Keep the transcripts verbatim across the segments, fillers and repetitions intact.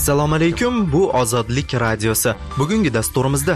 Assalomu alaykum, bu Ozodlik radiosi. Bugungi dasturimizda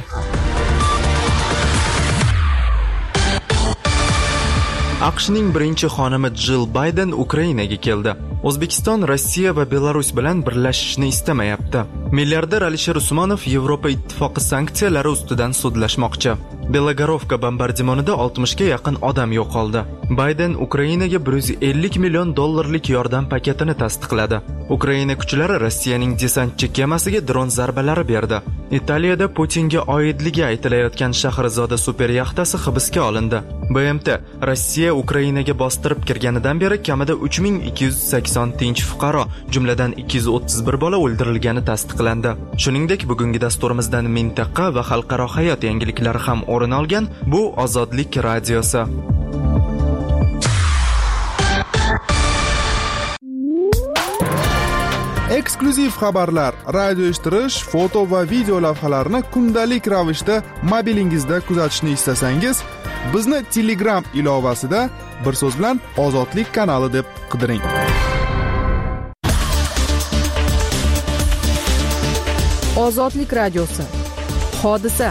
AQShning birinchi xonimi Jill Bayden Ukrainaga keldi. O'zbekiston Rossiya va Belarus bilan birlashishni istamayapti. Milliarder Alisher Usmonov Yevropa ittifoqi sanksiyalari ustidan sudlashmoqchi. Belogorovka bombardimonida oltmishga yaqin odam yo'qoldi. Bayden Ukrainaga bir yuz ellik million dollarlik yordam paketini tasdiqladi. Ukraina kuchlari Rossiyaning desantchi kemasiga dron zarbalari berdi. Italiyada Putinga oidligi aytilayotgan Shahrizoda super yaxtasi hibsga olindi. B M T Rossiya Ukrainaga bostirib kirganidan beri kamida uch ming ikki yuz sakson tinch fuqaro, jumladan ikki yuz o'ttiz bir bola o'ldirilgani tasdiqlandi. Shuningdek, bugungi dasturimizdan mintaqa va xalqaro hayot yangiliklari ham o'rin olgan. Bu Ozodlik radiosi. Eksklyuziv xabarlar, radio eshittirish, foto va video lavhalarni kundalik ravishda mobilingizda kuzatishni istasangiz, bizni Telegram ilovasida bir so'z bilan Ozodlik kanali deb qidiring. Ozodlik radiosi. Hodisa.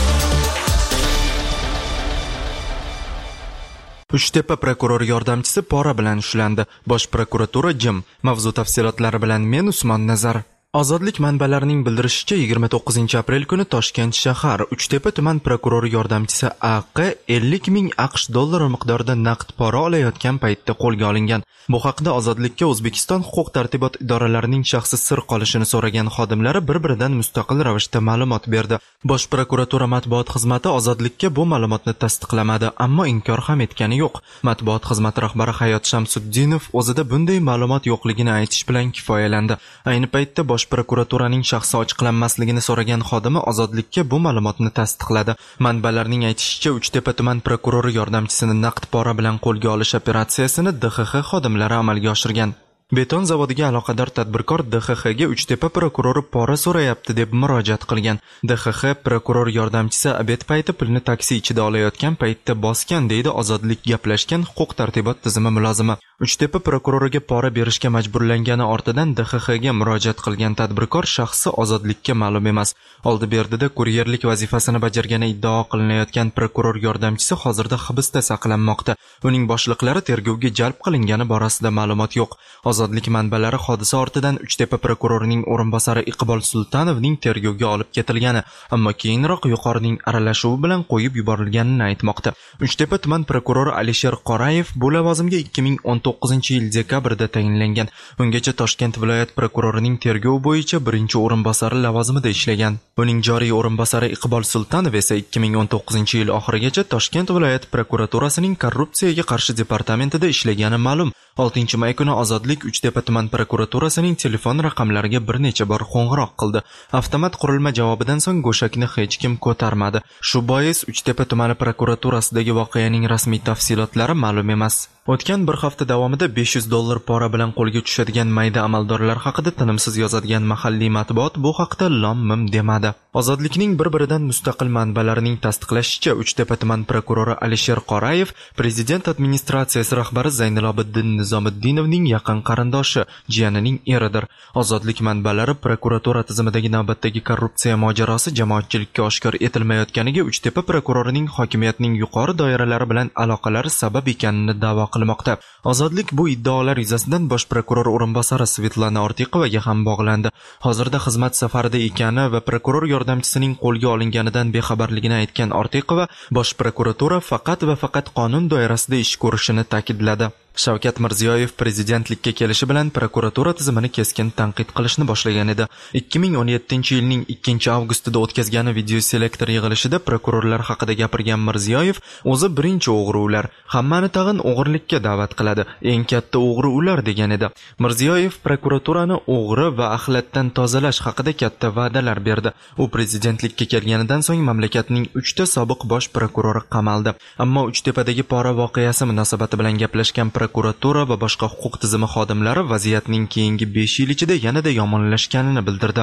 Uchtepa prokuror yordamchisi pora bilan ushlandi. Bosh prokuratura jim. Mavzu tafsilotlari bilan men Usmon Nazar. Ozodlik manbalarining bildirishicha, yigirma to'qqizinchi aprel kuni Toshkent shahar Uchtepa tuman prokurori yordamchisi A Q ellik ming AQSh dollari miqdorida naqd pora olayotgan paytda qo'lga olingan. Bu haqda Ozodlikka O'zbekiston huquq-tartibot idoralarining shaxsi sir qolishini so'ragan xodimlari bir-biridan mustaqil ravishda ma'lumot berdi. Bosh prokuratura matbuot xizmati Ozodlikka bu ma'lumotni tasdiqlamadi, ammo inkor ham etgani yo'q. Matbuot xizmati rahbari Hayot Shamsuddinov o'zida bunday ma'lumot yo'qligini aytish bilan kifoyalandi. Ayni paytda bosh prokuraturaning shaxsi ochiqlanmasligini so'ragan xodimi Ozodlikka bu ma'lumotni tasdiqladi. Manbalarning aytishicha, Uchtepa tuman prokurori yordamchisini naqd pora bilan qo'lga olish operatsiyasini D X X xodimlari amalga oshirgan. Beton zavodiga aloqador tadbirkor D X X ga Uchtepa prokurori pora so'rayapti deb murojaat qilgan. D X X prokuror yordamchisi obed payti pulni taksi ichida olayotgan paytda bosgan, deydi Ozodlik gaplashgan huquq-tartibot tizimi mulozimi. Uchtepa prokuroriga pora berishga majburlangani ortidan D X X ga murojaat qilgan tadbirkor shaxsi Ozodlikka ma'lum emas. Oldi berdida kuryerlik vazifasini bajargani iddao qilinayotgan prokuror yordamchisi hozirda hibsda saqlanmoqda. Uning boshliqlari tergovga jalb qilingani borasida ma'lumot yo'q. Ozodlik manbalari hodisa ortidan Uchtepa prokurorining o'rinbosari Iqbol Sultanovning tergovga olib ketilgani, ammo keyinroq yuqorining aralashuvi bilan qo'yib yuborilganini aytmoqda. Uchtepa tuman prokurori Alisher Qorayev bu lavozimga ikki ming o'n to'qqizinchi yil dekabrda tayinlangan. Ungacha Toshkent viloyat prokurorining tergov bo'yicha birinchi o'rinbosari lavozimida ishlagan. Uning joriy o'rinbosari Iqbol Sultanov esa ikki ming o'n to'qqizinchi yil oxirigacha Toshkent viloyat prokuraturasining korrupsiyaga qarshi departamentida ishlagani ma'lum. oltinchi may kuni Ozodlik Uchtepa tuman prokuraturasining telefon raqamlariga bir necha bor qo'ng'iroq qildi. Avtomat qurilma javobidan so'ng go'shakni hech kim ko'tarmadi. Shu bois Uchtepa tumani prokuraturasidagi voqeaning rasmiy tafsilotlari ma'lum emas. O'tgan bir hafta davomida besh yuz dollar pora bilan qo'lga tushadigan mayda amaldorlar haqida tinimsiz yozadigan mahalliy matbuot bu haqda lom-mim demadi. Ozodlikning bir-biridan mustaqil manbalarining tasdiqlashicha, Uchtepa tuman prokurori Alisher Qorayev prezident administratsiyasi rahbari Zaynilobiddin Nizomiddinovning yaqin qarindoshi, jiyanining eridir. Ozodlik manbalari prokuratura tizimidagi navbatdagi korrupsiya mojarosi jamoatchilikka oshkor etilmayotganiga Uchtepa prokurorining hokimiyatning yuqori doiralari bilan aloqalari sabab ekanini da'vo qilmoqda. Ozodlik bu iddaolar yuzasidan bosh prokuror o'rinbosari Svetlana Ortiqovaga ham bog'landi. Hozirda xizmat safarida ekani va prokuror yordamchisining qo'lga olinganidan bexabarligini aytgan Ortiqova, bosh prokuratura faqat va faqat qonun doirasida ish ko'rishini ta'kidladi. Shavkat Mirziyoyev prezidentlikka kelishi bilan prokuratura tizimini keskin tanqid qilishni boshlagan edi. ikki ming o'n yettinchi yilning ikkinchi avgustida o'tkazgan video selektor yig'ilishida prokurorlar haqida gapirgan Mirziyoyev, o'zi birinchi o'g'ri ular, hammani tag'in o'g'irlikka da'vat qiladi, eng katta o'g'ri ular degan edi. Mirziyoyev prokuraturani o'g'ri va axlatdan tozalash haqida katta va'dalar berdi. U prezidentlikka kelganidan so'ng mamlakatning uchta sobiq bosh prokurori qamaldi. Ammo Uchtepadagi pora voqeasi munosabati bilan gaplashgan prokuratura va boshqa huquq tizimi xodimlari vaziyatning keyingi besh yil ichida yanada yomonlashganini bildirdi.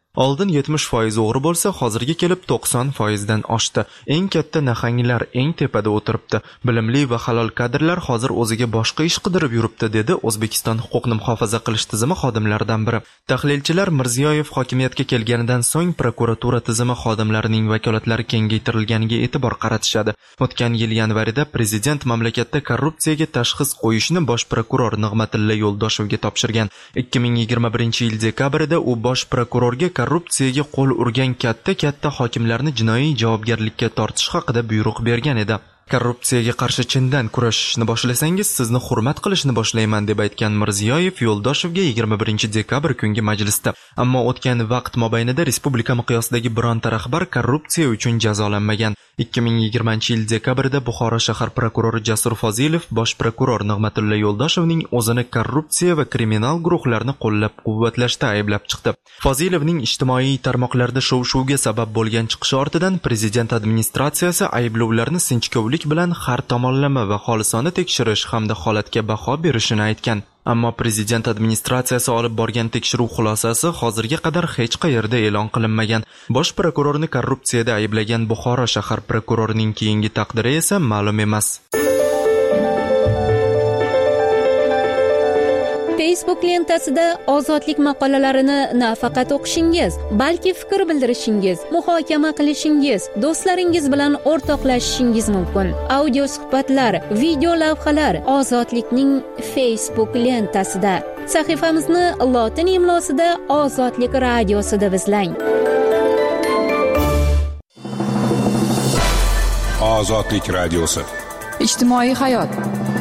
Oldin yetmish foiz o'g'ri bo'lsa, hozirga kelib to'qson foiz dan oshdi. Eng katta nahanglar eng tepada o'tiribdi. Bilimli va halol kadrlar hozir o'ziga boshqa ish qidirib yuribdi, dedi O'zbekiston huquqni muhofaza qilish tizimi xodimlaridan biri. Tahlilchilar Mirziyoyev hokimiyatga kelganidan so'ng prokuratura tizimi xodimlarining vakolatlari kengaytirilganiga e'tibor qaratishadi. O'tgan yil yanvarida prezident mamlakatda korrupsiyaga tashxis qo'yishni bosh prokuror Nig'matilla Yo'ldoshevga topshirgan. ikki ming yigirma birinchi yil dekabrida u bosh prokurorga korrupsiyaga qo'l urgan katta-katta hokimlarni jinoiy javobgarlikka tortish haqida buyruq bergan edi. Korrupsiyaga qarshi chindan kurashishni boshlasangiz, sizni hurmat qilishni boshlayman, deb aytgan Mirziyoyev Yo'ldoshevga yigirma birinchi dekabr kungi majlisda. Ammo o'tgan vaqt mobaynida respublika miqyosidagi bironta rahbar korrupsiya uchun jazolanmagan. ikki ming yigirmanchi yil dekabrida Buxoro shahar prokurori Jasur Fozilov bosh prokuror Nig'matilla Yo'ldoshevning o'zini korrupsiya va kriminal guruhlarni qo'llab-quvvatlashda ayblab chiqdi. Fozilovning ijtimoiy tarmoqlarda shov-shuvga sabab bo'lgan chiqishi ortidan prezident administratsiyasi ayblovlarni sinchkovlik bilan har tomonlama va xolisona tekshirish hamda holatga baho berishini aytgan. Ammo prezident administratsiyasi olib borgan tekshiruv xulosasi hozirga qadar hech qayerda e'lon qilinmagan. Bosh prokurorni korrupsiyada ayblagan Buxoro shahar prokurorining keyingi taqdiri esa ma'lum emas. Facebook lentasida ozodlik maqolalarini nafaqat o'qishingiz, balki fikr bildirishingiz, muhokama qilishingiz, do'stlaringiz bilan o'rtoqlashishingiz mumkin. Audio suhbatlar, video lavhalar Ozodlikning Facebook lentasida. Sahifamizni lotin imlosida Ozodlik radiosida izlang. Ozodlik radiosi. Ijtimoiy hayot.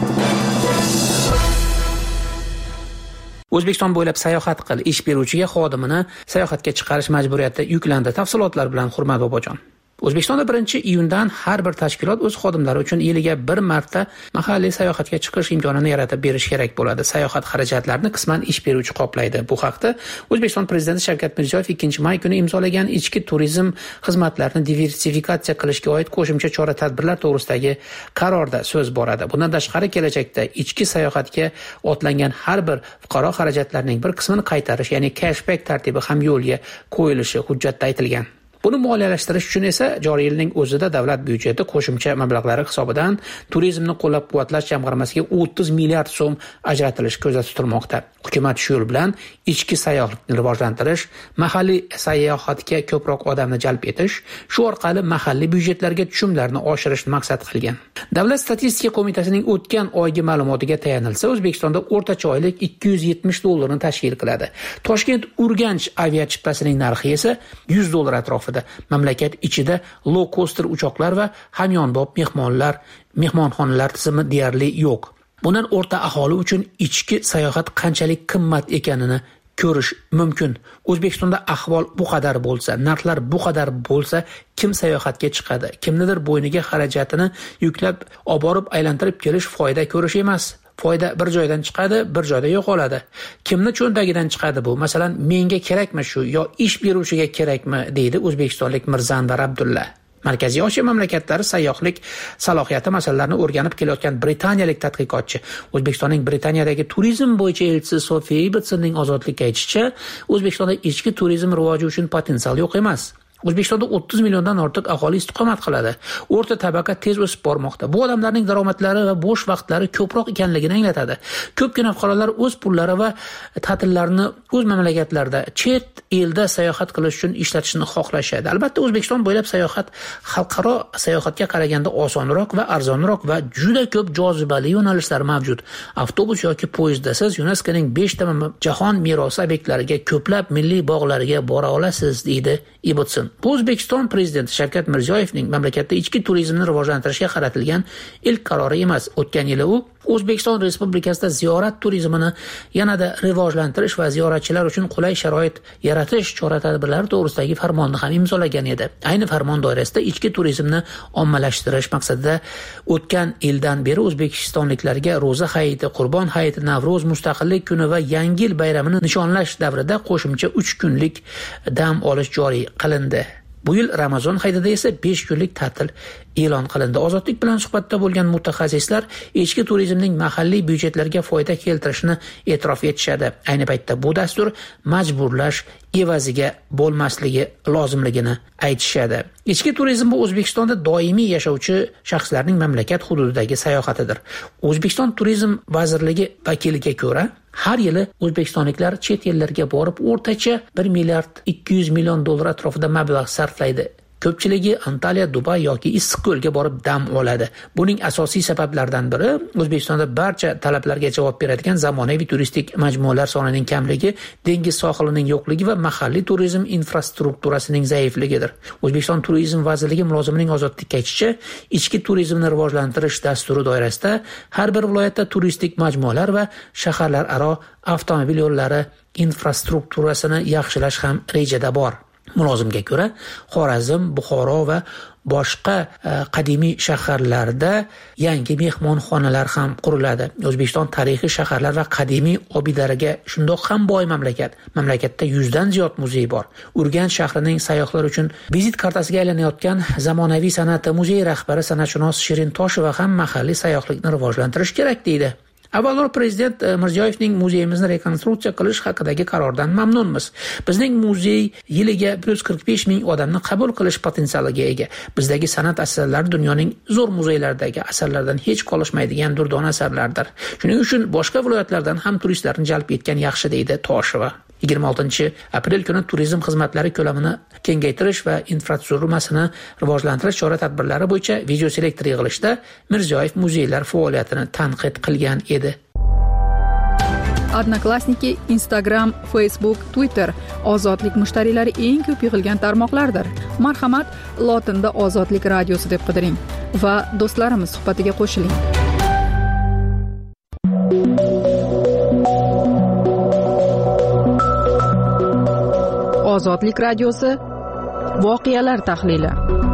O'zbekiston bo'ylab sayohat qil, ish beruvchiga xodimini sayohatga chiqarish majburiyati yuklandi. Tafsilotlar bilan Hurmat Bobojon. O'zbekistonda birinchi iyundan har bir tashkilot o'z xodimlari uchun yiliga bir marta mahalliy sayohatga chiqish imkonini yaratib berish kerak bo'ladi. Sayohat xarajatlarini qisman ish beruvchi qoplaydi. Bu haqda O'zbekiston prezidenti Shavkat Mirziyoyev ikkinchi may kuni imzolagan ichki turizm xizmatlarini diversifikatsiya qilishga oid qo'shimcha chora-tadbirlar to'g'risidagi qarorda so'z boradi. Bundan tashqari kelajakda ichki sayohatga otlangan har bir fuqaro xarajatlarining bir qismini qaytarish, ya'ni cashback tartibi ham yo'lga qo'yilishi hujjatda aytilgan. Buni moliyalashtirish uchun esa joriy yilning o'zida davlat byudjeti qo'shimcha mablag'lari hisobidan turizmni qo'llab-quvvatlash jamg'armasiga o'ttiz milliard so'm ajratilishi ko'zda tutilmoqda. Hukumat shu yo'l bilan ichki sayohatni rivojlantirish, mahalliy sayohatga ko'proq odamni jalb etish, shu orqali mahalliy byudjetlarga tushumlarni oshirishni maqsad qilgan. Davlat statistika qo'mitasining o'tgan oygi ma'lumotiga tayanilsa, O'zbekistonda o'rtacha oylik ikki yuz yetmish dollarni tashkil qiladi. Toshkent-Urganch aviachiptasining narxi esa yuz dollar atrofida. Mamlakat ichida low coaster uchoqlar va hamyonbop mehmonlar, mehmonxonalar tizimi deyarli yo'q. Bundan o'rta aholi uchun ichki sayohat qanchalik qimmat ekanini ko'rish mumkin. O'zbekistonda ahvol bu qadar bo'lsa, narxlar bu qadar bo'lsa, kim sayohatga chiqadi? Kimnidir bo'yniga xarajatini yuklab, olib borib aylantirib kelish foyda ko'rish emas. Foyda bir joydan chiqadi, bir joyda yo'qoladi. Kimni cho'ntagidan chiqadi bu? Masalan, menga kerakmi shu yo ish beruvchiga kerakmi, deydi o'zbekistonlik Mirzanvar Abdulla. Markaziy Osiyo mamlakatlari sayyohlik salohiyati masalalarini o'rganib kelayotgan britaniyalik tadqiqotchi O'zbekistonning Britaniyadagi turizm bo'yicha elchisi Sofiya Ibitsonning Ozodlikka aytishicha, O'zbekistonda ichki turizm rivoji uchun potensial yo'q emas. O'zbekistonda o'ttiz milliondan ortiq aholi istiqomat qiladi. O'rta tabaqa tez o'sib bormoqda. Bu odamlarning daromadlari va bo'sh vaqtlari ko'proq ekanligini anglatadi. Ko'pgina fuqarolar o'z pullari va ta'tillarini o'z mamlakatlarida, chet elda sayohat qilish uchun ishlatishni xohlashadi. Albatta, O'zbekiston bo'ylab sayohat xalqaro sayohatga qaraganda osonroq va arzonroq va juda ko'p jozibali yo'nalishlar mavjud. Avtobus yoki poyezdda siz YuNESKOning besh ta jahon merosi obyektlariga, ko'plab milliy bog'larga bora olasiz, deydi Ibitson. Bu O'zbekiston prezidenti Shavkat Mirziyoyevning mamlakatda ichki turizmni rivojlantirishga qaratilgan ilk qarori emas. O'tgan yili u O'zbekiston Respublikasida ziyorat turizmini yanada rivojlantirish va ziyoratchilar uchun qulay sharoit yaratish chora-tadbirlari to'g'risidagi farmonni ham imzolagan edi. Ayni farmon doirasida ichki turizmni ommalashtirish maqsadida o'tgan yildan beri o'zbekistonliklarga Ro'za hayiti, Qurbon hayiti, Navro'z, Mustaqillik kuni va Yangi yil bayramini nishonlash davrida qo'shimcha uch kunlik dam olish joriy qilindi. Bu yil Ramazon hayitida esa besh kunlik ta'til e'lon qilindi. Ozodlik bilan suhbatda bo'lgan mutaxassislar ichki turizmning mahalliy byudjetlarga foyda keltirishini e'tirof etishadi. Ayni paytda bu dastur majburlash evaziga bo'lmasligi lozimligini aytishadi. Ichki turizm bu O'zbekistonda doimiy yashovchi shaxslarning mamlakat hududidagi sayohatidir. O'zbekiston Turizm vazirligi vakiliga ko'ra, har yili o'zbekistonliklar chet ellarga borib o'rtacha bir milliard ikki yuz million dollar atrofida mablag' sarflaydi. Ko'pchiligi Antaliya, Dubay yoki Issiqko'lga borib dam oladi. Buning asosiy sabablaridan biri O'zbekistonda barcha talablarga javob beradigan zamonaviy turistik majmualar sonining kamligi, dengiz sohilining yo'qligi va mahalliy turizm infrastrukturasining zaifligidir. O'zbekiston Turizm vazirligi mulozimining Ozodlikka aytishicha, ichki turizmni rivojlantirish dasturi doirasida har bir viloyatda turistik majmualar va shaharlararo avtomobil yo'llari infrastrukturasini yaxshilash ham rejada bor. Mulozimga ko'ra, Xorazm, Buxoro va boshqa qadimiy shaharlarda yangi mehmonxonalar ham quriladi. O'zbekiston tarixiy shaharlar va qadimiy obidalariga shundoq ham boy mamlakat. Mamlakatda yuzdan ziyod muzey bor. Urganch shahrining sayyohlar uchun vizit kartasiga aylanayotgan zamonaviy san'at muzeyi rahbari san'atshunos Shirin Tosheva ham mahalliy sayyohlikni rivojlantirish kerak deydi. Avvalroq prezident Mirziyoyevning muzeyimizni rekonstruksiya qilish haqidagi qarordan mamnunmiz. Bizning muzey yiliga bir yuz qirq besh ming odamni qabul qilish potensialiga ega. Bizdagi san'at asarlari dunyoning zo'r muzeylaridagi asarlardan hech qolishmaydigan durdona asarlardir. Shuning uchun boshqa viloyatlardan ham turistlarni jalb etgan yaxshi deydi Tosheva. yigirma oltinchi aprel kuni turizm xizmatlari ko'lamini kengaytirish va infratuzilmasini rivojlantirish chora-tadbirlari bo'yicha videoselektor yig'ilishida Mirziyoyev muzeylar faoliyatini tanqid qilgan edi. Odnoklassniki, Instagram, Facebook, Twitter ozodlik mushtariylari eng ko'p yig'ilgan tarmoqlardir. Marhamat, lotinda Ozodlik radiosi deb qidiring va do'stlarimiz suhbatiga qo'shiling. Ozodlik radiosi voqealar tahlili.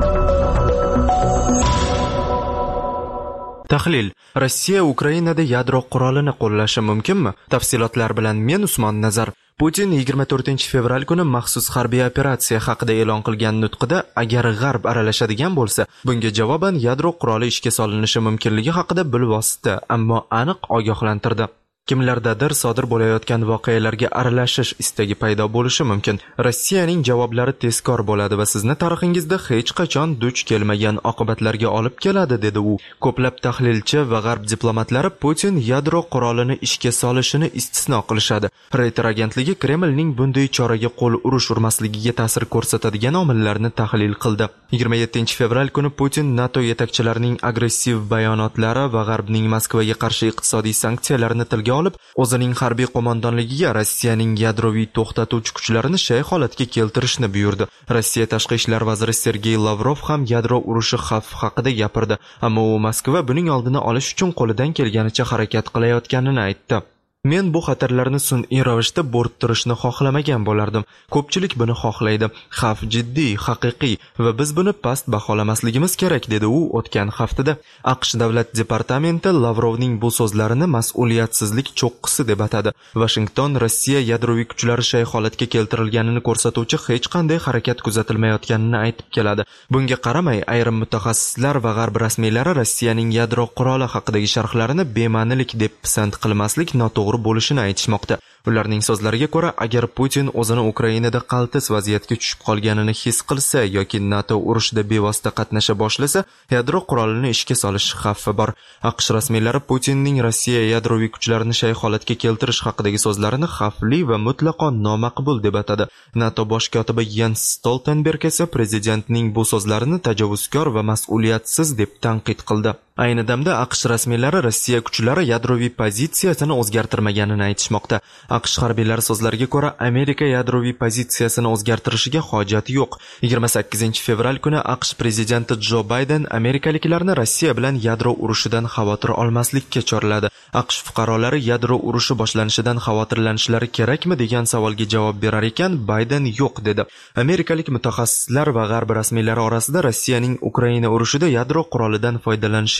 Tahlil: Rossiya Ukrainada yadro qurolini qo'llashi mumkinmi? Tafsilotlar bilan men Usmon Nazar. Putin yigirma to'rtinchi fevral kuni maxsus harbiy operatsiya haqida e'lon qilgan nutqida agar G'arb aralashadigan bo'lsa, bunga javoban yadro quroli ishga solinishi mumkinligi haqida bilvosita, ammo aniq ogohlantirdi. Kimlardadir sodir bo'layotgan voqealarga aralashish istagi paydo bo'lishi mumkin. Rossiyaning javoblari tezkor bo'ladi va sizni tarixingizda hech qachon duch kelmagan oqibatlarga olib keladi, dedi u. Ko'plab tahlilchi va G'arb diplomatlari Putin yadro qurolini ishga solishini istisno qilishadi. Reuters agentligi Kremlning bunday choraga qo'l urish urmasligiga ta'sir ko'rsatadigan omillarni tahlil qildi. yigirma yettinchi fevral kuni Putin NATO yetakchilarining agressiv bayonotlari va G'arbning Moskvaga qarshi iqtisodiy sanksiyalarini tilga olib, o'zining harbiy qo'mondonligiga Rossiyaning yadroviy to'xtatuvchi kuchlarini shay holatga keltirishni buyurdi. Rossiya tashqi ishlar vaziri Sergey Lavrov ham yadro urushi xavfi haqida gapirdi, ammo u Moskva buning oldini olish uchun qo'lidan kelganicha harakat qilayotganini aytdi. Men bu xatarlarni sun'iy ravishda bo'rttirishni xohlamagan bo'lardim. Ko'pchilik buni xohlaydi. Xavf jiddiy, haqiqiy va biz buni past baholamasligimiz kerak, dedi u o'tgan haftada. AQSh davlat departamenti Lavrovning bu so'zlarini mas'uliyatsizlik cho'qqisi deb atadi. Washington Rossiya yadroviy kuchlari shay holatga keltirilganini ko'rsatuvchi hech qanday harakat kuzatilmayotganini aytib keladi. Bunga qaramay, ayrim mutaxassislar va G'arb rasmiylari Rossiyaning yadro quroli haqidagi sharhlarini bema'nilik deb pisand qilmaslik noto'g'ri bo'lishini aytishmoqda. Ularning so'zlariga ko'ra, agar Putin o'zini Ukrainada qaltis vaziyatga tushib qolganini his qilsa yoki NATO urushida bevosita qatnasha boshlasa, yadro qurolini ishga solish xavfi bor. AQSh rasmiylari Putinning Rossiya yadroviy kuchlarini shay holatga keltirish haqidagi so'zlarini xavfli va mutlaqo nomaqbul deb atadi. NATO bosh kotibi Jens Stoltenberg esa prezidentning bu so'zlarini tajovuzkor va mas'uliyatsiz deb tanqid qildi. Ayni damda AQSh rasmiylari Rossiya kuchlari yadroviy pozitsiyasini o'zgartirmaganini aytishmoqda. AQSh harbiylari so'zlariga ko'ra, Amerika yadroviy pozitsiyasini o'zgartirishiga hojat yo'q. yigirma sakkizinchi fevral kuni AQSh prezidenti Jo Bayden amerikaliklarni Rossiya bilan yadro urushidan xavotir olmaslikka chorladi. AQSh fuqarolari yadro urushi boshlanishidan xavotirlanishlari kerakmi degan savolga javob berar ekan, Bayden yo'q dedi. Amerikalik mutaxassislar va G'arb rasmiylari orasida Rossiyaning Ukraina urushida yadro qurolidan foydalanishi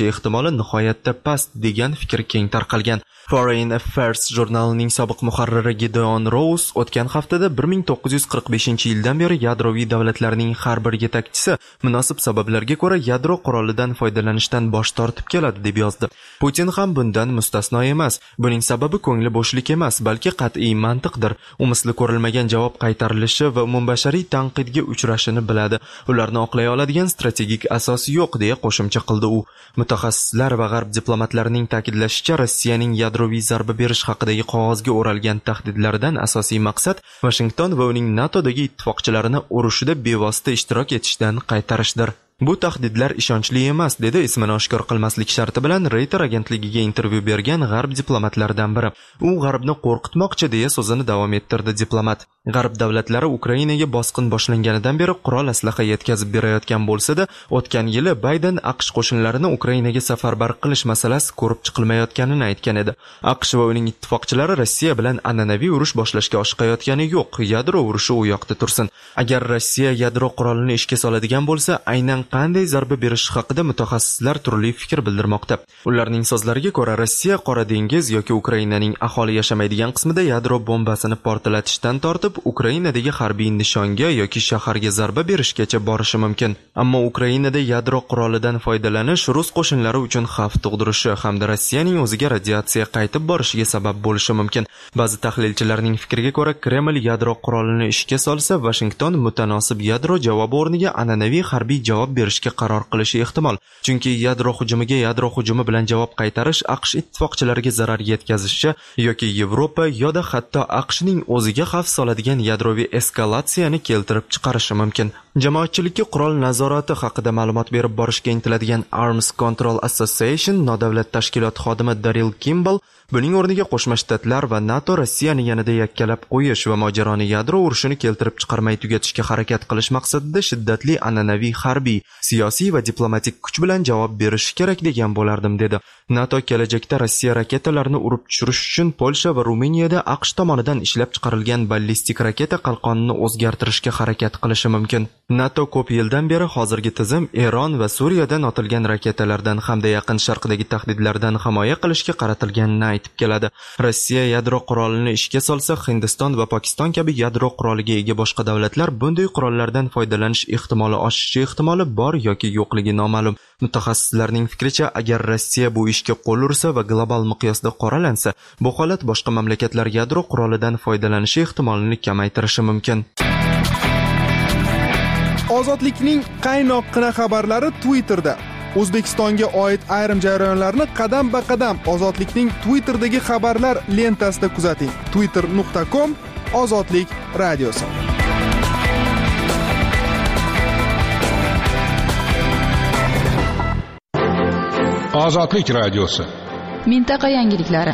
ehtimoli nihoyatda past degan fikr keng tarqalgan. Foreign Affairs jurnalining sobiq muharriri Gideon Rose o'tgan haftada bir ming to'qqiz yuz qirq beshinchi yildan beri yadroviy davlatlarning har bir yetakchisi munosib sabablarga ko'ra yadro qurolidan foydalanishdan bosh tortib keladi deb yozdi. Putin ham bundan mustasno emas. Buning sababi ko'ngli bo'shlik emas, balki qat'iy mantiqdir. U misli ko'rilmagan javob qaytarilishi va umumbashariy tanqidga uchrashini biladi. Ularni oqlay oladigan strategik asos yo'q deya qo'shimcha qildi u. Mutaxassislar va g'arb diplomatlarining ta'kidlashicha, Rossiyaning yadroviy zarba berish haqidagi qog'ozga o'ralgan tahdidlardan asosiy maqsad Washington va uning NATOdagi ittifoqchilarini urushida bevosita ishtirok etishdan qaytarishdir. Bu tahdidlar ishonchli emas, dedi ismini oshkor qilmaslik sharti bilan Reuters agentligiga intervyu bergan g'arb diplomatlaridan biri. U g'arbni qo'rqitmoqchi deya so'zini davom ettirdi diplomat. G'arb davlatlari Ukrainaga bosqin boshlanganidan beri qurol aslaha yetkazib berayotgan bo'lsa-da, o'tgan yili Bayden AQSh qo'shinlarini Ukrainaga safarbar qilish masalasi ko'rib chiqilmayotganini aytgan edi. AQSh va uning ittifoqchilari Rossiya bilan an'anaviy urush boshlashga oshiqayotgani yo'q, yadro urushi u yoqda tursin. Agar Rossiya yadro qurolini ishga soladigan bo'lsa, aynan qanday zarba berish haqida mutaxassislar turli fikr bildirmoqda. Ularning so'zlariga ko'ra, Rossiya Qora dengiz yoki Ukrainaning aholi yashamaydigan qismida yadro bombasini portlatishdan tortib Ukrainadagi harbiy nishonga yoki shaharga zarba berishgacha borishi mumkin. Ammo Ukrainada yadro qurolidan foydalanish rus qo'shinlari uchun xavf tug'dirishi hamda Rossiyaning o'ziga radiatsiya qaytib borishiga sabab bo'lishi mumkin. Ba'zi tahlilchilarning fikriga ko'ra, Kreml yadro qurolini ishga solsa, Washington mutanosib yadro javobi o'rniga an'anaviy harbiy javob berishga qaror qilishi ehtimol. Chunki yadro hujumiga yadro hujumi bilan javob qaytarish AQSh ittifoqchilariga zarar yetkazishi yoki Yevropa yoda hatto AQShning o'ziga xavf soladigan yadroviy eskalatsiyani keltirib chiqarishi mumkin. Jamoatchilikka qurol nazorati haqida ma'lumot berib borishga intiladigan Arms Control Association nodavlat tashkilot xodimi Daryl Kimball buning o'rniga Qo'shma Shtatlar va NATO Rossiyani yanada yakkalab qo'yish va mojaroni yadro urushini keltirib chiqarmay tugatishga harakat qilish maqsadida shiddatli an'anaviy harbiy, siyosiy va diplomatik kuch bilan javob berishi kerak degan bo'lardim, dedi. NATO kelajakda Rossiya raketalarini urib tushirish uchun Polsha va Ruminiyada AQSh tomonidan ishlab chiqarilgan ballistik raketa qalqonini o'zgartirishga harakat qilishi mumkin. NATO ko'p yildan beri hozirgi tizim Eron va Suriyadan otilgan raketalardan hamda yaqin sharqdagi tahdidlardan himoya qilishga qaratilganini aytib keladi. Rossiya yadro qurolini ishga solsa, Hindiston va Pokiston kabi yadro quroliga ega boshqa davlatlar bunday qurollardan foydalanish ehtimoli oshishi ehtimoli bor yoki yo'qligi noma'lum. Mutaxassislarning fikricha, agar Rossiya bu ishga qo'l ursa va global miqyosda qoralansa, bu holat boshqa mamlakatlar yadro qurolidan foydalanishi ehtimolini kamaytirishi mumkin. Ozodlikning qaynoqqina xabarlari Twitterda. O'zbekistonga oid ayrim jarayonlarni qadam-ba-qadam Ozodlikning Twitter'dagi xabarlar lentasida kuzating. twitter nuqta com Ozodlik radiosi. Ozodlik radiosi. Mintaqa yangiliklari.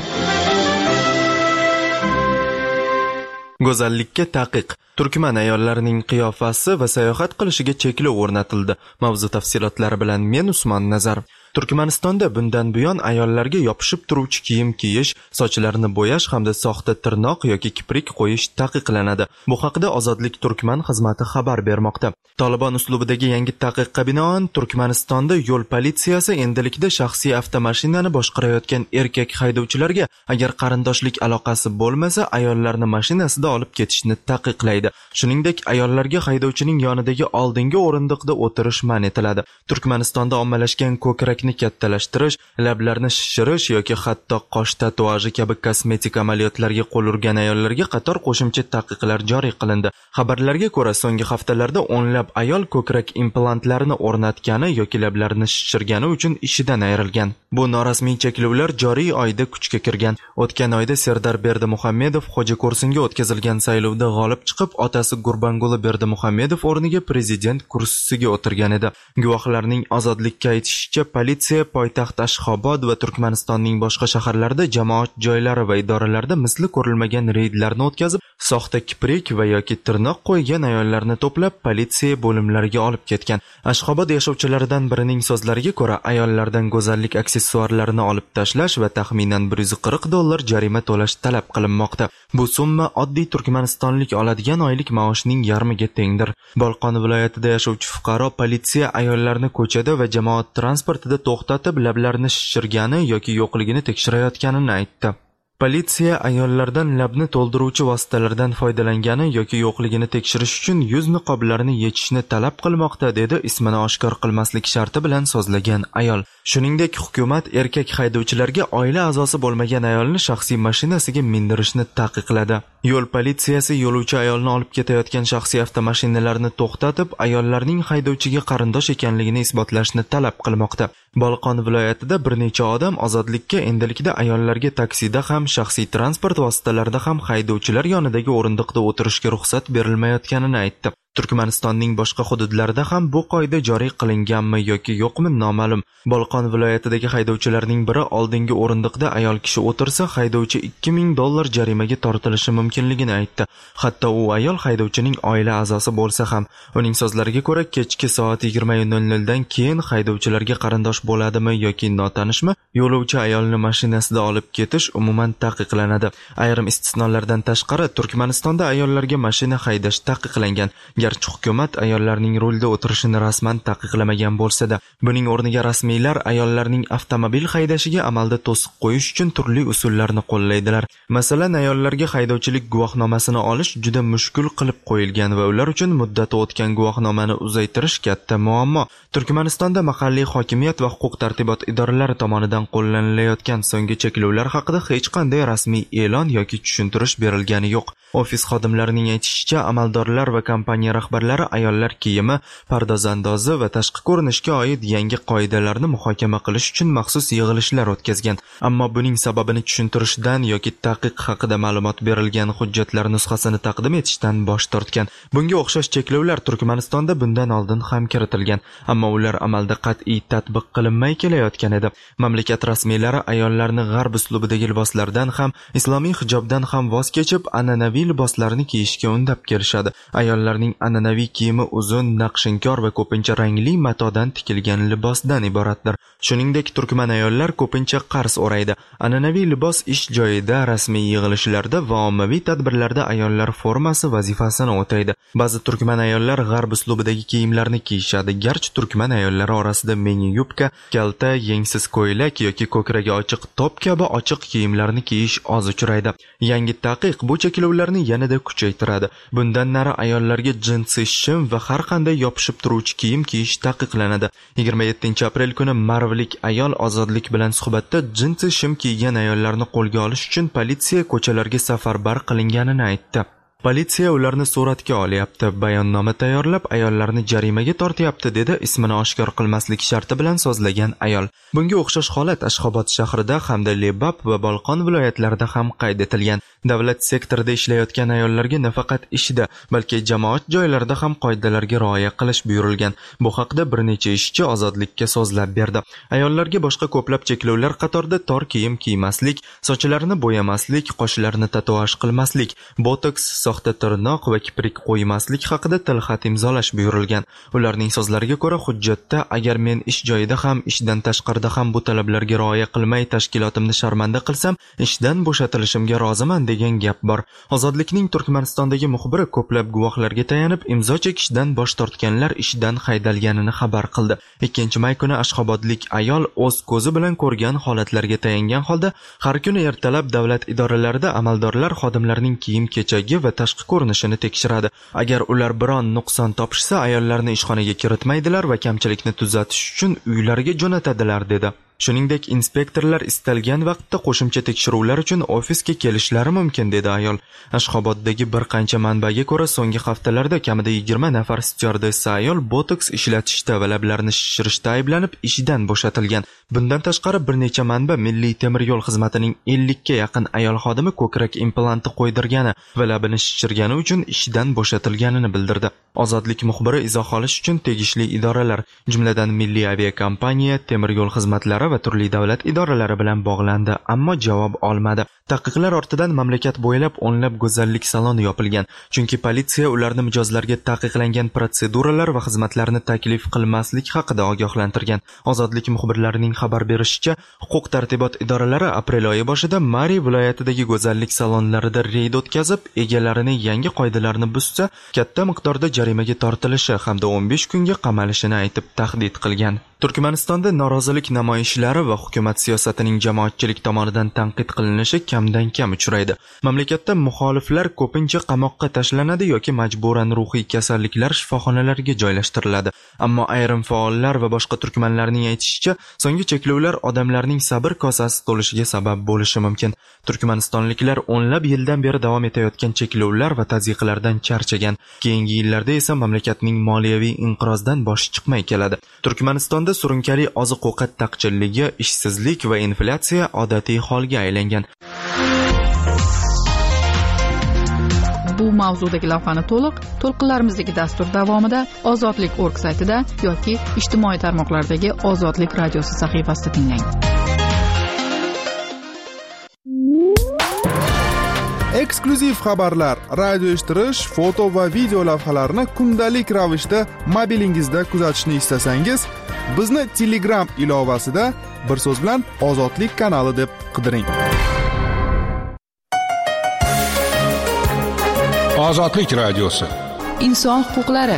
Go'zallikka taqiq. Turkman ayollarining qiyofasi va sayohat qilishiga cheklov o'rnatildi. Mavzu tafsilotlari bilan men Usmon Nazar. Turkmanistonda bundan buyon ayollarga yopishib turuvchi kiyim kiyish, sochlarini bo'yash hamda soxta tirnoq yoki kiprik qo'yish taqiqlanadi. Bu haqida Ozodlik Turkman xizmati xabar bermoqda. Taliban uslubidagi yangi taqiqqa binoan Turkmanistonda yo'l politsiyasi endilikda shaxsiy avtomashinani boshqarayotgan erkak haydovchilarga agar qarindoshlik aloqasi bo'lmasa, ayollarni mashinasida olib ketishni taqiqlaydi. Shuningdek, ayollarga haydovchining yonidagi oldingi o'rindiqda o'tirish man etiladi. Turkmanistonda ommalashgan ko'krakni kattalashtirish, lablarni shishirish yoki hatto qosh tatuaji kabi kosmetik amaliyotlarga qo'l urgan ayollarga qator qo'shimcha taqiqlar joriy qilindi. Xabarlarga ko'ra, so'nggi haftalarda o'nlab ayol ko'krak implantlarini o'rnatgani yoki lablarini shishirgani uchun ishidan ayrilgan. Bu norasmiy cheklovlar joriy oyda kuchga kirgan. O'tgan oyda Serdar Berdimuhamedov Xo'jako'rsinga o'tkazilgan saylovda g'olib chiqib, otasi Gurbanguli Berdimuhamedov o'rniga prezident kursisiga o'tirgan edi. Guvohlarning Ozodlikka aytishicha, politsiya poytaxt Ashxobod va Turkmanistonning boshqa shaharlarida jamoat joylari va idoralarda misli ko'rilmagan reydlarni o'tkazib, soxta kiprik va yoki tirnoq qo'ygan ayollarni to'plab politsiya bo'limlariga olib ketgan. Ashxobod yashovchilaridan birining so'zlariga ko'ra, ayollardan go'zallik aksessuarlarini olib tashlash va taxminan bir yuz qirq dollar jarima to'lash talab qilinmoqda. Bu summa oddiy turkmanistonlik oladigan oylik maoshning yarmiga tengdir. Bolqon viloyatida yashovchi fuqaro politsiya ayollarni ko'chada va jamoat transportida to'xtatib, lablarini shishirgani yoki yo'qligini tekshirayotganini aytdi. Politsiya ayollardan labni to'ldiruvchi vositalardan foydalangani yoki yo'qligini tekshirish uchun yuz niqoblarini yechishni talab qilmoqda, dedi ismini oshkor qilmaslik sharti bilan so'zlagan ayol. Shuningdek, hukumat erkak haydovchilarga oila a'zosi bo'lmagan ayolni shaxsiy mashinasiga mindirishni taqiqladi. Yo'l politsiyasi yo'lovchi ayolni olib ketayotgan shaxsiy avtomashinalarni to'xtatib, ayollarning haydovchiga qarindosh ekanligini isbotlashni talab qilmoqda. Bolqon viloyatida bir necha odam ozodlikka endilikda ayollarga taksida ham, shaxsiy transport vositalarida ham haydovchilar yonidagi o'rindiqda o'tirishga ruxsat berilmayotganini aytdi. Turkmanistonning boshqa hududlarida ham bu qoida joriy qilinganmi yoki yo'qmi noma'lum. Bolqon viloyatidagi haydovchilarning biri oldingi o'rindiqda ayol kishi o'tirsa, haydovchi ikki ming dollar jarimaga tortilishi mumkinligini aytdi. Hatto u ayol haydovchining oila a'zosi bo'lsa ham. Uning so'zlariga ko'ra, kechki soat yigirma nol nol dan keyin haydovchilarga qarindosh bo'ladimi yoki notanishmi, yo'lovchi ayolni mashinasida olib ketish umuman taqiqlanadi. Ayrim istisnolardan tashqari Turkmanistonda ayollarga mashina haydash taqiqlangan. Garchi hukumat ayollarning rulda o'tirishini rasman taqiqlamagan bo'lsa-da, buning o'rniga rasmiylar ayollarning avtomobil haydashiga amalda to'siq qo'yish uchun turli usullarni qo'llaydilar. Masalan, ayollarga haydovchilik guvohnomasini olish juda mushkul qilib qo'yilgan va ular uchun muddati o'tgan guvohnomani uzaytirish katta muammo. Turkmanistonda mahalliy hokimiyat va huquq-tartibot idoralari tomonidan qo'llanilayotgan so'nggi cheklovlar haqida hech qanday rasmiy e'lon yoki tushuntirish berilgani yo'q. Ofis xodimlarining aytishicha, amaldorlar va kompaniya rahbarlari ayollar kiyimi, pardozandozi va tashqi ko'rinishga oid yangi qoidalarni muhokama qilish uchun maxsus yig'ilishlar o'tkazgan. Ammo buning sababini tushuntirishdan yoki taqiq haqida ma'lumot berilgan hujjatlar nusxasini taqdim etishdan bosh tortgan. Bunga o'xshash cheklovlar Turkmanistonda bundan oldin ham kiritilgan, ammo ular amalda qat'iy tatbiq qilinmay kelayotgan edi. Mamlakat rasmiylari ayollarni g'arb uslubidagi liboslardan ham, islomiy hijobdan ham voz kechib, an'anaviy liboslarni kiyishga undab kelishadi. Ayollarning an'anaviy kiyimi uzun, naqshinkor va ko'pincha rangli matodan tikilgan libosdan iboratdir. Shuningdek, turkman ayollar ko'pincha qars o'raydi. An'anaviy libos ish joyida, rasmiy yig'ilishlarda va ommaviy tadbirlarda ayollar formasi vazifasini o'taydi. Ba'zi turkman ayollar g'arb uslubidagi kiyimlarni kiyishadi. Garchi turkman ayollari orasida mini yubka, kalta, yengsiz ko'ylak yoki ko'kragi ochiq top kabi ochiq kiyimlarni kiyish oz uchraydi. Yangi taqiq bu cheklovlarni yanada kuchaytiradi. Bundan nari ayollarga jinsi shim va har qanday yopishib turuvchi kiyim kiyish taqiqlanadi. yigirma yettinchi aprel kuni Marvlik ayol Ozodlik bilan suhbatda jinsi shim kiygan ayollarni qo'lga olish uchun politsiya ko'chalarga safarbar qilinganini aytdi. Politsiya ularni suratga olyapti, bayonnoma tayyorlab ayollarni jarimaga tortyapti, dedi ismini oshkor qilmaslik sharti bilan so'zlagan ayol. Bunga o'xshash holat Ashxobod shahrida hamda Lebap va Bolqon viloyatlarida ham qayd etilgan. Davlat sektorida ishlayotgan ayollarga nafaqat ishda, balki jamoat joylarida ham qoidalarga rioya qilish buyurilgan. Bu haqda bir necha ishchi Ozodlikka so'zlab berdi. Ayollarga boshqa ko'plab cheklovlar qatorida tor kiyim kiymaslik, sochlarini bo'yamaslik, qoshlarini tatuaj qilmaslik, botoks, soxta tirnoq va kiprik qo'ymaslik haqida tilxat imzolash buyurilgan. Ularning so'zlariga ko'ra, hujjatda agar men ish joyida ham, ishdan tashqarida ham bu talablarga rioya qilmay tashkilotimni sharmanda qilsam, ishdan bo'shatilishimga roziman degan gap bor. Ozodlikning Turkmanistondagi muxbiri ko'plab guvohlarga tayanib, imzo chekishdan bosh tortganlar ishdan haydalganini xabar qildi. ikkinchi may kuni Ashxobodlik ayol o'z ko'zi bilan ko'rgan holatlarga tayangan holda, har kuni ertalab davlat idoralarida amaldorlar xodimlarning kiyim-kechagi va tashqi ko'rinishini tekshiradi. Agar ular biron nuqson topishsa, ayollarni ishxonaga kiritmaydilar va kamchilikni tuzatish uchun uylariga jo'natadilar, dedi. Shuningdek, inspektorlar istalgan vaqtda qo'shimcha tekshiruvlar uchun ofisga kelishlari mumkin, dedi ayol. Ashxoboddagi bir qancha manbaga ko'ra, so'nggi haftalarda kamida yigirma nafar styuardessa ayol botoks ishlatishda va lablarini shishirishda ayblanib ishdan bo'shatilgan. Bundan tashqari bir necha manba Milliy temir yo'l xizmatining ellik ga yaqin ayol xodimi ko'krak implanti qo'ydirgani va labini shishirgani uchun ishdan bo'shatilganini bildirdi. Ozodlik muxbiri izoh olish uchun tegishli idoralar, jumladan Milliy aviakompaniya, temir yo'l xizmatlari va turli davlat idoralari bilan bog'landi, ammo javob olmadi. Taqiqlar ortidan mamlakat bo'ylab o'nlab go'zallik saloni yopilgan, chunki politsiya ularni mijozlarga taqiqlangan protseduralar va xizmatlarni taklif qilmaslik haqida ogohlantirgan. Ozodlik muxbirlarining xabar berishicha, huquq-tartibot idoralari aprel oyi boshida Mari viloyatidagi go'zallik salonlarida reyd o'tkazib, egalarini yangi qoidalarni buzsa, katta miqdorda jarimaga tortilishi hamda o'n besh kunga qamalishini aytib tahdid qilgan. Turkmanistonda norozilik namoyishlari va hukumat siyosatining jamoatchilik tomonidan tanqid qilinishi kamdan kam uchraydi. Mamlakatda muxoliflar ko'pincha qamoqqa tashlanadi yoki majburan ruhiy kasalliklar shifoxonalariga joylashtiriladi. Ammo ayrim faollar va boshqa turkmanlarning aytishicha, so'nggi cheklovlar odamlarning sabr kosasi to'lishiga sabab bo'lishi mumkin. Turkmanistonliklar o'nlab yildan beri davom etayotgan cheklovlar va tazyiqlardan charchagan. Keyingi yillarda esa mamlakatning moliyaviy inqirozdan boshi chiqmay keladi. Turkmanistonda surunkali oziq-ovqat taqchilligi, ishsizlik va inflyatsiya odatiy holga aylangan. Bu mavzudagi lavhani to'liq to'lqinlarimizdagi dastur davomida ozodlik org saytida yoki ijtimoiy tarmoqlardagi Ozodlik radiosi sahifasida tinglang. Eksklyuziv xabarlar, radio eshittirish, foto va video lavhalarni kundalik ravishda mobilingizda kuzatishni istasangiz, bizni Telegram ilovasida bir so'z bilan Ozodlik kanali deb qidiring. Ozodlik radiosi. Inson huquqlari.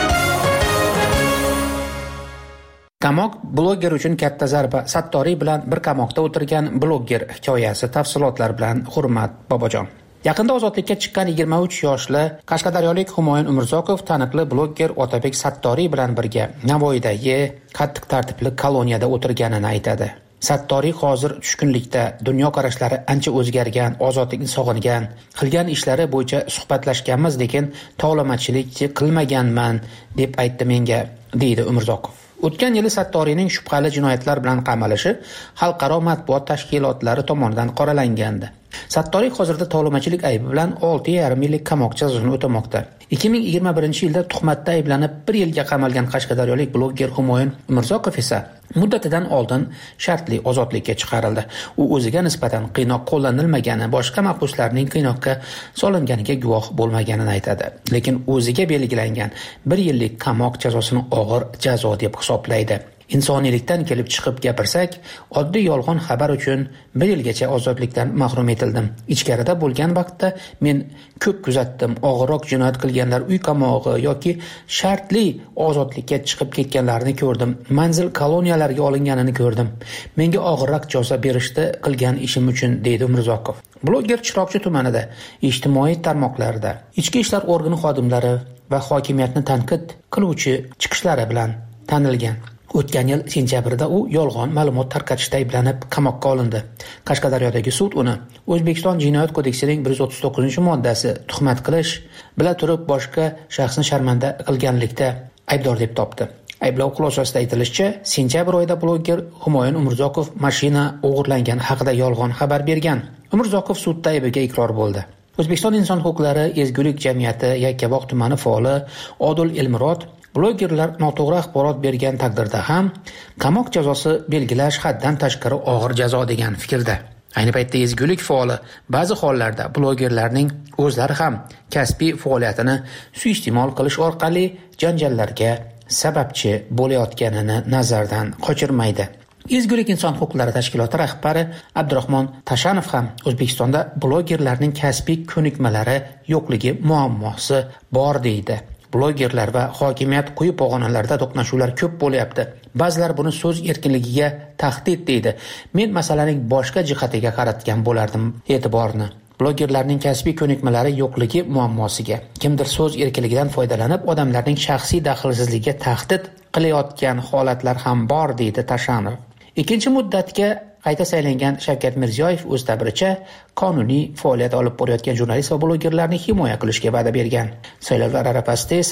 Qamoq bloger uchun katta zarba. Sattoriy bilan bir qamoqda o'tirgan bloger hikoyasi, tafsilotlar bilan Hurmat Bobojon. Yaqinda ozodlikka chiqqan yigirma uch yoshli qashqadaryolik Humoyun Umurzoqov taniqli bloger Otabek Sattoriy bilan birga Navoiydagi qattiq tartibli koloniyada o'tirganini aytadi. Sattoriy hozir tushkunlikda, dunyo qarashlari ancha o'zgargan, ozodlikni sog'ingan, qilgan ishlari bo'yicha suhbatlashganmiz, lekin tovlamachilik qilmaganman deb aytdi menga, deydi Umurzoqov. O'tgan yili Sattoriyning shubhali jinoyatlar bilan qamalishi xalqaro matbuot tashkilotlari tomonidan qoralangandi. Sattoriy hozirda tovlamachilik aybi bilan olti yarim yillik qamoq jazosini o'tamoqda. ikki ming yigirma birinchi yilda tuhmatda ayblanib bir yilga qamalgan qashqadaryolik bloger Humoyun Umurzoqov esa muddatidan oldin shartli ozodlikka chiqarildi. U o'ziga nisbatan qiynoq qo'llanilmagani, boshqa mahbuslarning qiynoqqa solinganiga guvoh bo'lmaganini aytadi. Lekin o'ziga belgilangan bir yillik qamoq jazosini og'ir jazo deb hisoblaydi. Insoniylikdan kelib chiqib gapirsak, oddiy yolg'on xabar uchun bir yilgacha ozodlikdan mahrum etildim. Ichkarida bo'lgan vaqtda men ko'p kuzatdim. Og'irroq jinoyat qilganlar uy qamog'i yoki shartli ozodlikka chiqib ketganlarni ko'rdim. Manzil koloniyalarga olinganini ko'rdim. Menga og'irroq jazo berishdi qilgan ishim uchun, deydi Umurzoqov. Bloger Chiroqchi tumanida ijtimoiy tarmoqlarda ichki ishlar organi xodimlari va hokimiyatni tanqid qiluvchi chiqishlari bilan tanilgan. O'tgan yil sentyabrda u yolg'on ma'lumot tarqatishda ayblanib qamoqqa olindi. Qashqadaryodagi sud uni O'zbekiston Jinoyat kodeksining bir yuz o'ttiz to'qqizinchi moddasi tuhmat qilish, bila turib boshqa shaxsni sharmanda qilganlikda aybdor deb topdi. Ayblov xulosasida aytilishicha, sentyabr oyida bloger Humoyun Umurzoqov mashina o'g'irlangani haqida yolg'on xabar bergan. Umurzoqov sudda aybiga iqror bo'ldi. O'zbekiston inson huquqlari ezgulik jamiyati Yakkabog' tumani faoli Odil Elmurod blogerlar noto'g'ri axborot bergan taqdirda ham qamoq jazosi belgilash haddan tashqari og'ir jazo degan fikrda. Ayni paytda ezgulik faoli ba'zi hollarda blogerlarning o'zlari ham kasbiy faoliyatini suiiste'mol qilish orqali janjallarga sababchi bo'layotganini nazardan qochirmaydi. Ezgulik inson huquqlari tashkiloti rahbari Abdurahmon Tashanov ham O'zbekistonda blogerlarning kasbiy ko'nikmalari yo'qligi muammosi bor deydi. Blogerlar va hokimiyat quyi pog'onalarda to'qnashuvlar ko'p bo'lyapti. Ba'zilar buni so'z erkinligiga tahdid deydi. Men masalaning boshqa jihatiga qaratgan bo'lardim e'tiborni. Blogerlarning kasbiy ko'nikmalari yo'qligi muammosiga, kimdir so'z erkinligidan foydalanib odamlarning shaxsiy daxlsizligiga tahdid qilayotgan holatlar ham bor, deydi Tashanov. Ikkinchi muddatga qayta saylangan Shavkat Mirziyoyev o'z ta'biricha qonuniy faoliyat olib borayotgan jurnalist va blogerlarni himoya qilishga va'da bergan. Saylovlar arafasida esa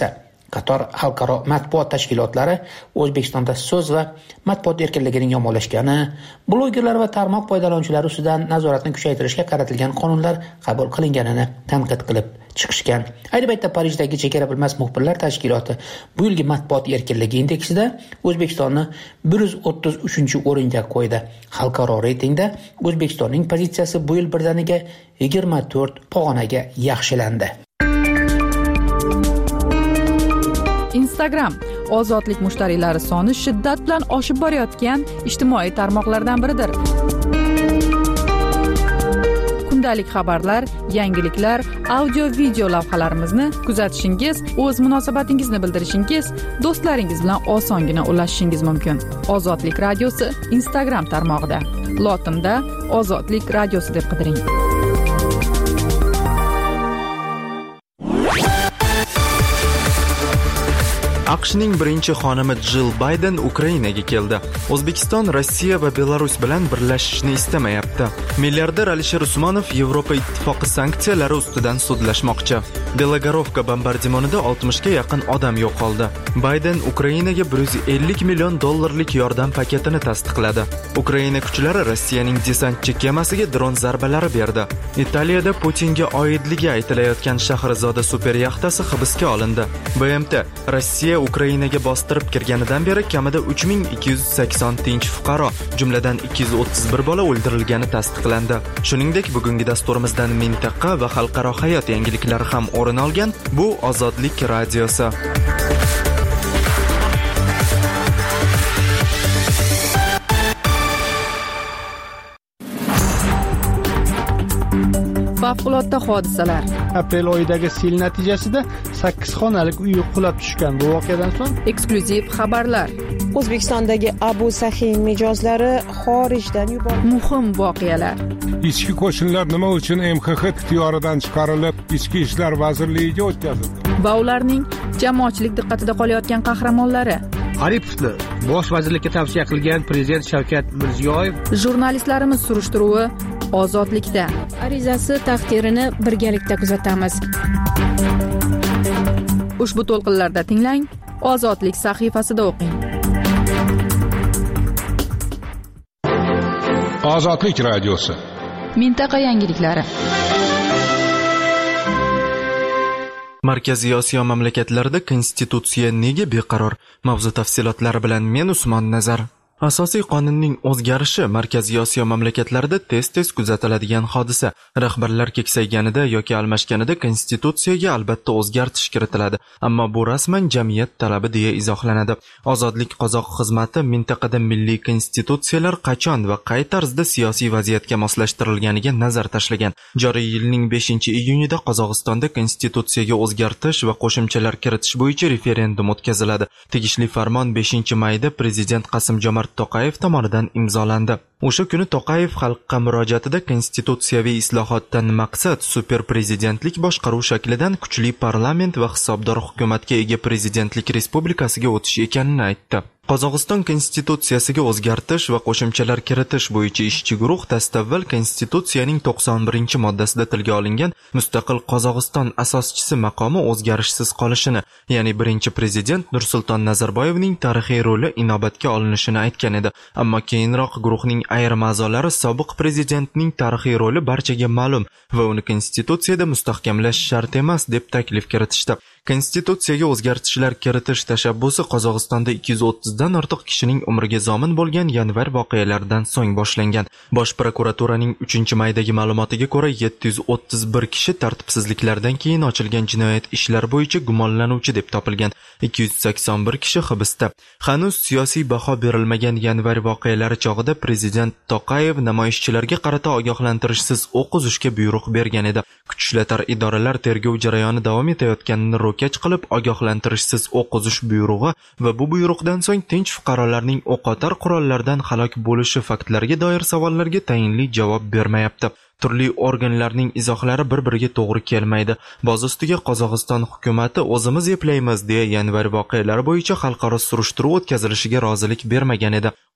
qator xalqaro matbuot tashkilotlari O'zbekistonda so'z va matbuot erkinligining yomonlashgani, blogerlar va tarmoq foydalanuvchilari ustidan nazoratni kuchaytirishga qaratilgan qonunlar qabul qilinganini tanqid qilib chiqishgan. Ayni paytda Parijdagi Chegara bilmas muxbirlar tashkiloti bu yilgi matbuot erkinligi indeksida O'zbekistonni bir yuz o'ttiz uchinchi o'ringa qo'ydi. Xalqaro reytingda O'zbekistonning pozitsiyasi bu yil birdaniga yigirma to'rt pog'onaga yaxshilandi. Instagram ozodlik mushtariylari soni shiddat bilan oshib borayotgan ijtimoiy tarmoqlardan biridir. Kundalik xabarlar, yangiliklar, audio-video lavhalarimizni kuzatishingiz, o'z munosabatingizni bildirishingiz, do'stlaringiz bilan osongina ulashishingiz mumkin. Ozodlik radiosi Instagram tarmog'ida. Lotinda Ozodlik radiosi deb qidiring. AQShning birinchi xonimi Jill Bayden Ukrainaga keldi. O'zbekiston Rossiya va Belarus bilan birlashishni istamayapti. Milliarder Alisher Usmonov Yevropa ittifoqi sanksiyalari ustidan sudlashmoqchi. Belogorovka bombardimonida oltmishga yaqin odam yo'qoldi. Bayden Ukrainaga bir yuz ellik million dollarlik yordam paketini tasdiqladi. Ukraina kuchlari Rossiyaning desantchi kemasiga dron zarbalari berdi. Italiyada Putinga oidligi aytilayotgan Shahrizoda super yaxtasi hibsga olindi. B M T Rossiya Ukrainaga bostirib kirganidan beri kamida uch ming ikki yuz sakson tinch fuqaro, jumladan ikki yuz o'ttiz bir bola o'ldirilgani tasdiqlandi. Shuningdek, bugungi dasturimizdan mintaqa va xalqaro hayot yangiliklari ham o'rin olgan. Bu Ozodlik radiosi. Favqulodda hodisalar. Aprel oyidagi sel natijasida sakkiz xonalik uy qulab tushgan. Bu voqeadan so'ng eksklyuziv xabarlar. O'zbekistondagi Abu Sahin mijozlari xorijdan yuborildi. Muhim voqealar. Ichki qo'shinlar nima uchun M X X ixtiyoridan chiqarilib, Ichki ishlar vazirligiga o'tkazildi? Va ularning jamoatchilik diqqatida qolayotgan qahramonlari. Aripovni bosh vazirlikka tavsiya qilgan prezident Shavkat Mirziyoyev. Jurnalistlarimiz surishtiruvi Ozodlikda. Arizasi taqdirini birgalikda kuzatamiz. Ushbu to'lqinlarda tinglang, Ozodlik sahifasida o'qing. Ozodlik radiosi. Mintaqa yangiliklari. Markaziy Osiyo mamlakatlarida konstitutsiya nega beqaror? Mavzu tafsilotlari bilan men Usmon Nazar. Asosiy qonunning o'zgarishi Markaziy Osiyo mamlakatlarida tez-tez kuzatiladigan hodisa. Rahbarlar keksayganida yoki almashganida konstitutsiyaga albatta o'zgartish kiritiladi, ammo bu rasman jamiyat talabi deya izohlanadi. Ozodlik qozoq xizmati mintaqada milliy konstitutsiyalar qachon va qay tarzda siyosiy vaziyatga moslashtirilganiga nazar tashlagan. Joriy yilning beshinchi iyunida Qozog'istonda konstitutsiyaga o'zgartish va qo'shimchalar kiritish bo'yicha referendum o'tkaziladi. Tegishli farmon beshinchi mayda prezident Qasimjomart To'qayev tomonidan imzolandi. O'sha kuni To'qayev xalqqa murojaatida konstitutsiyaviy islohotdan maqsad super prezidentlik boshqaruv shaklidan kuchli parlament va hisobdor hukumatga ega prezidentlik respublikasiga o'tish ekanini aytdi. Qozog'iston konstitutsiyasiga o'zgartish va qo'shimchalar kiritish bo'yicha ishchi guruh dastavval konstitutsiyaning to'qson birinchi moddasida tilga olingan mustaqil Qozog'iston asoschisi maqomi o'zgarishsiz qolishini, ya'ni birinchi prezident Nursulton Nazarboyevning tarixiy roli inobatga olinishini aytgan edi. Ammo keyinroq guruhning ayrim a'zolari sobiq prezidentning tarixiy roli barchaga ma'lum va uni konstitutsiyada mustahkamlash shart emas deb taklif kiritishdi. Konstitutsiyaga o'zgartishlar kiritish tashabbusi Qozog'istonda ikki yuz o'ttizdan ortiq kishining umriga zomin bo'lgan yanvar voqealaridan so'ng boshlangan. Bosh prokuraturaning uchinchi maydagi ma'lumotiga ko'ra yetti yuz o'ttiz bir kishi tartibsizliklardan keyin ochilgan jinoyat ishlari bo'yicha gumonlanuvchi deb topilgan. ikki yuz sakson bir kishi hibsda. Hanuz siyosiy baho berilmagan yanvar voqealari chog'ida prezident To'qayev namoyishchilarga qarata ogohlantirishsiz o'q uzishga buyruq bergan edi. Kuch ishlatar idoralar tergov jarayoni davom etayotganini ro'kach qilib ogohlantirishsiz o'q uzish buyrug'i va bu buyruqdan so'ng tinch fuqarolarning o'qotar qurollardan halok bo'lishi faktlariga doir savollarga tayinli javob bermayapti. Turli organlarning izohlari bir-biriga to'g'ri kelmaydi. Boz ustiga Qozog'iston hukumatı o'zimiz eplaymiz deya yanvar voqealari bo'yicha xalqaro surishtiruv o'tkazilishiga rozilik bermagan edi.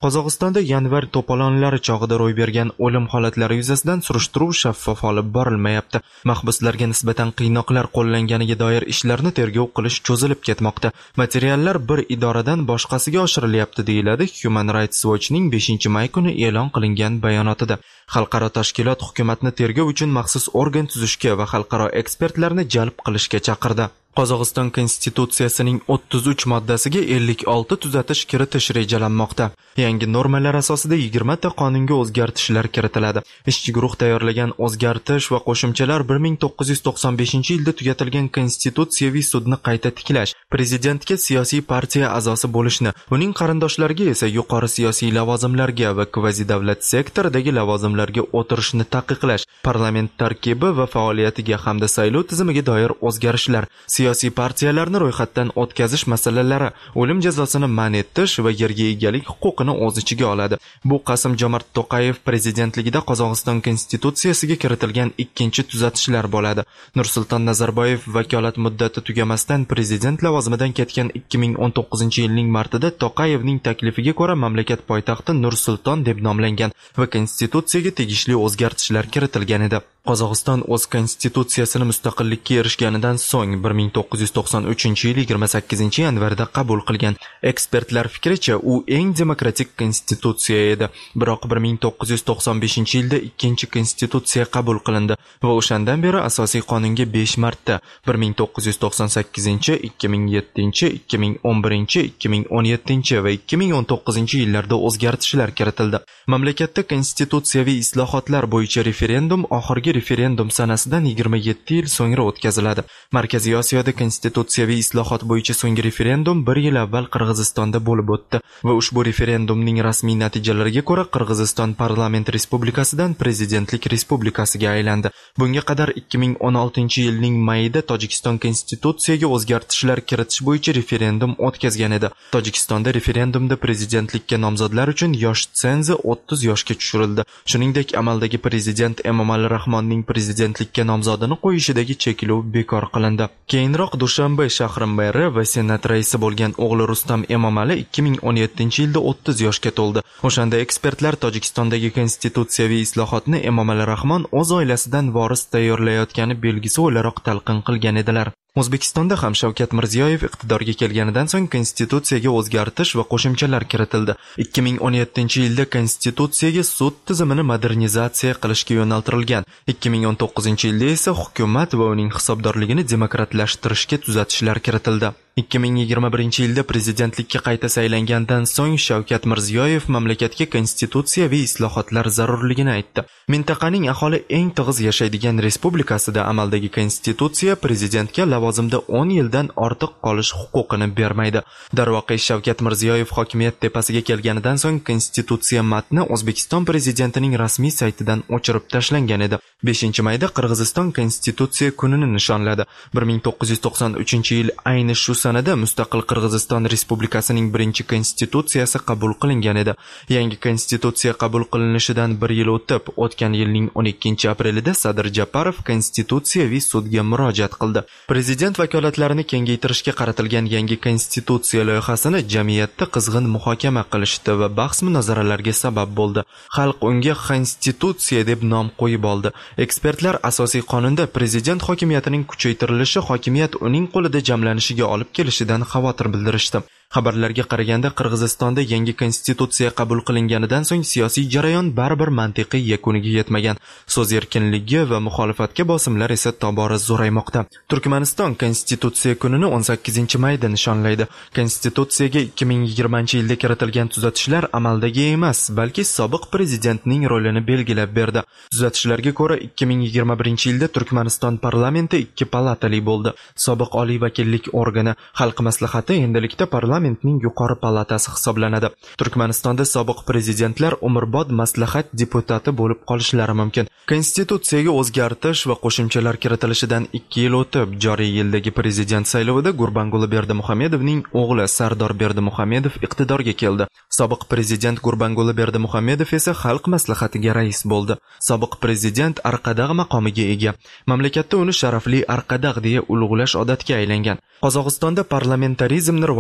Qozog'istonda yanvar to'polonlari chog'ida ro'y bergan o'lim holatlari yuzasidan surishtiruv shaffof olib borilmayapti. Mahbuslarga nisbatan qiynoqlar qo'llanganiga doir ishlarni tergov qilish cho'zilib ketmoqda. Materiallar bir idoradan boshqasiga oshirilyapti, deyiladi Human Rights Watch'ning beshinchi may kuni e'lon qilingan bayonotida. Xalqaro tashkilot hukumatni tergov uchun maxsus organ tuzishga va xalqaro ekspertlarni jalb qilishga chaqirdi. Qozog'iston konstitutsiyasining o'ttiz uch moddasiga ellik olti tuzatish kiritish rejalanmoqda. Yangi normalar asosida yigirma ta qonunga o'zgartishlar kiritiladi. Ishchi guruh tayyorlagan o'zgartish va qo'shimchalar bir ming to'qqiz yuz to'qson beshinchi yilda tugatilgan konstitutsiyaviy sudni qayta tiklash, prezidentga siyosiy partiya a'zosi bo'lishni, uning qarindoshlariga esa yuqori siyosiy lavozimlarga va kvazi-davlat sektoridagi lavozimlarga o'tirishni taqiqlash, parlament tarkibi va faoliyatiga hamda saylov tizimiga doir o'zgarishlar, siyosiy partiyalarni ro'yxatdan o'tkazish masalalari, o'lim jazosini man etish va yerga egalik huquqini o'z ichiga oladi. Bu Qasim-Jomart To'qayev prezidentligida Qozog'iston konstitutsiyasiga kiritilgan ikkinchi tuzatishlar bo'ladi. Nursulton Nazarboyev vakolat muddati tugamasdan prezident lavozimidan ketgan ikki ming o'n to'qqizinchi yilning martida To'qayevning taklifiga ko'ra mamlakat poytaxti Nursulton deb nomlangan va konstitutsiyaga tegishli o'zgartishlar kiritilgan edi. Qozog'iston o'z konstitutsiyasini mustaqillikka erishganidan so'ng bir ming to'qqiz yuz to'qson uchinchi yil yigirma sakkizinchi yanvarda qabul qilgan. Ekspertlar fikricha, u eng demokratik konstitutsiya edi. Biroq bir ming to'qqiz yuz to'qson beshinchi yilda ikkinchi konstitutsiya qabul qilindi va o'shandan beri asosiy qonunga besh marta bir ming to'qqiz yuz to'qson sakkizinchi, ikki ming yettinchi, ikki ming o'n birinchi, ikki ming o'n yettinchi va ikki ming o'n to'qqizinchi yillarda o'zgartishlar kiritildi. Mamlakatda konstitutsiyaviy islohotlar bo'yicha referendum oxirgi referendum sanasidan yigirma yetti yil so'ngra o'tkaziladi. Markaziy Osiyoda konstitutsiyaviy islohot bo'yicha so'nggi referendum bir yil avval Qirg'izistonda bo'lib o'tdi va ushbu referendumning rasmiy natijalariga ko'ra Qirg'iziston parlament respublikasidan prezidentlik respublikasiga aylandi. Bunga qadar ikki ming o'n oltinchi yilning mayida Tojikiston konstitutsiyaga o'zgartishlar kiritish bo'yicha referendum o'tkazgan edi. Tojikistonda referendumda prezidentlikka nomzodlar uchun yosh tsenzi o'ttiz yoshga tushirildi. Shuningdek, amaldagi prezident Emomali Rahmonning prezidentlikka nomzodini qo'yishidagi cheklov bekor qilindi. Keyinroq Dushanbe shahri meri va senat raisi bo'lgan o'g'li Rustam Emomali ikki ming o'n yettinchi yilda o'ttiz yoshga to'ldi. O'shanda ekspertlar Tojikistondagi konstitutsiyaviy islohotni Emomali Rahmon o'z oilasidan voris tayyorlayotgani belgisi o'laroq talqin qilgan edilar. O'zbekistonda ham Shavkat Mirziyoyev iqtidorga kelganidan so'ng konstitutsiyaga o'zgartish va qo'shimchalar kiritildi. ikki ming o'n yettinchi yilda konstitutsiyaga sud tizimini modernizatsiya qilishga yo'naltirilgan. ikki ming o'n to'qqizinchi yilda esa hukumat va uning hisobdorligini demokratlashtirishga tuzatishlar kiritildi. ikki ming yigirma birinchi yilda prezidentlikka qayta saylangandan so'ng Shavkat Mirziyoyev mamlakatga konstitutsiyaviy islohotlar zarurligini aytdi. Mintaqaning aholi eng tig'iz yashaydigan respublikasida amaldagi konstitutsiya prezidentga lavozimda o'n yildan ortiq qolish huquqini bermaydi. Darvoqe, Shavkat Mirziyoyev hokimiyat tepasiga kelganidan so'ng konstitutsiya matni O'zbekiston prezidentining rasmiy saytidan o'chirib tashlangan edi. beshinchi mayda Qirg'iziston konstitutsiya kunini nishonladi. bir ming to'qqiz yuz to'qson uchinchi yil ayni shu sanada mustaqil Qirg'iziston Respublikasining birinchi konstitutsiyasi qabul qilingan edi. Yangi konstitutsiya qabul qilinishidan bir yil o'tib, o'tgan yilning o'n ikkinchi aprelida Sadir Japarov konstitutsiyaviy sudga murojaat qildi. Prezident vakolatlarini kengaytirishga qaratilgan yangi konstitutsiya loyihasini jamiyatda qizg'in muhokama qilishdi va bahs-munozaralarga sabab bo'ldi. Xalq unga konstitutsiya deb nom qo'yib oldi. Ekspertlar asosiy qonunda prezident hokimiyatining kuchaytirilishi hokimiyat uning qo'lida jamlanishiga olib kelishidan xavotir bildirishdi. Xabarlarga qaraganda Qirg'izistonda yangi konstitutsiya qabul qilinganidan so'ng siyosiy jarayon baribir mantiqiy yakuniga yetmagan. So'z erkinligi va muxolifatga bosimlar esa tobora zo'raymoqda. Turkmaniston konstitutsiya kunini o'n sakkizinchi mayda nishonlaydi. Konstitutsiyaga ikki ming yigirmanchi yilda kiritilgan tuzatishlar amaldagi emas, balki sobiq prezidentning rolini belgilab berdi. Tuzatishlarga ko'ra ikki ming yigirma birinchi yilda Turkmaniston parlamenti ikki palatali bo'ldi. Sobiq oliy vakillik organi Xalq maslahati endilikda parlament parlamentning yuqori palatasi hisoblanadi. Turkmanistonda sobiq prezidentlar umrbod maslahat deputati bo'lib qolishlari mumkin. Konstitutsiyaga o'zgartish va qo'shimchalar kiritilishidan ikki yil o'tib, joriy yildagi prezident saylovida Gurbanguli Berdimuhamedovning o'g'li Sardor Berdimuhamedov iqtidorga keldi. Sobiq prezident Gurbanguli Berdimuhamedov esa xalq maslahatiga rais bo'ldi. Sobiq prezident Arqadag' maqomiga ega. Mamlakatda uni sharafli Arqadag' deya ulug'lash odatga aylangan. Qozog'istonda parlamentarizmni rivojlantirish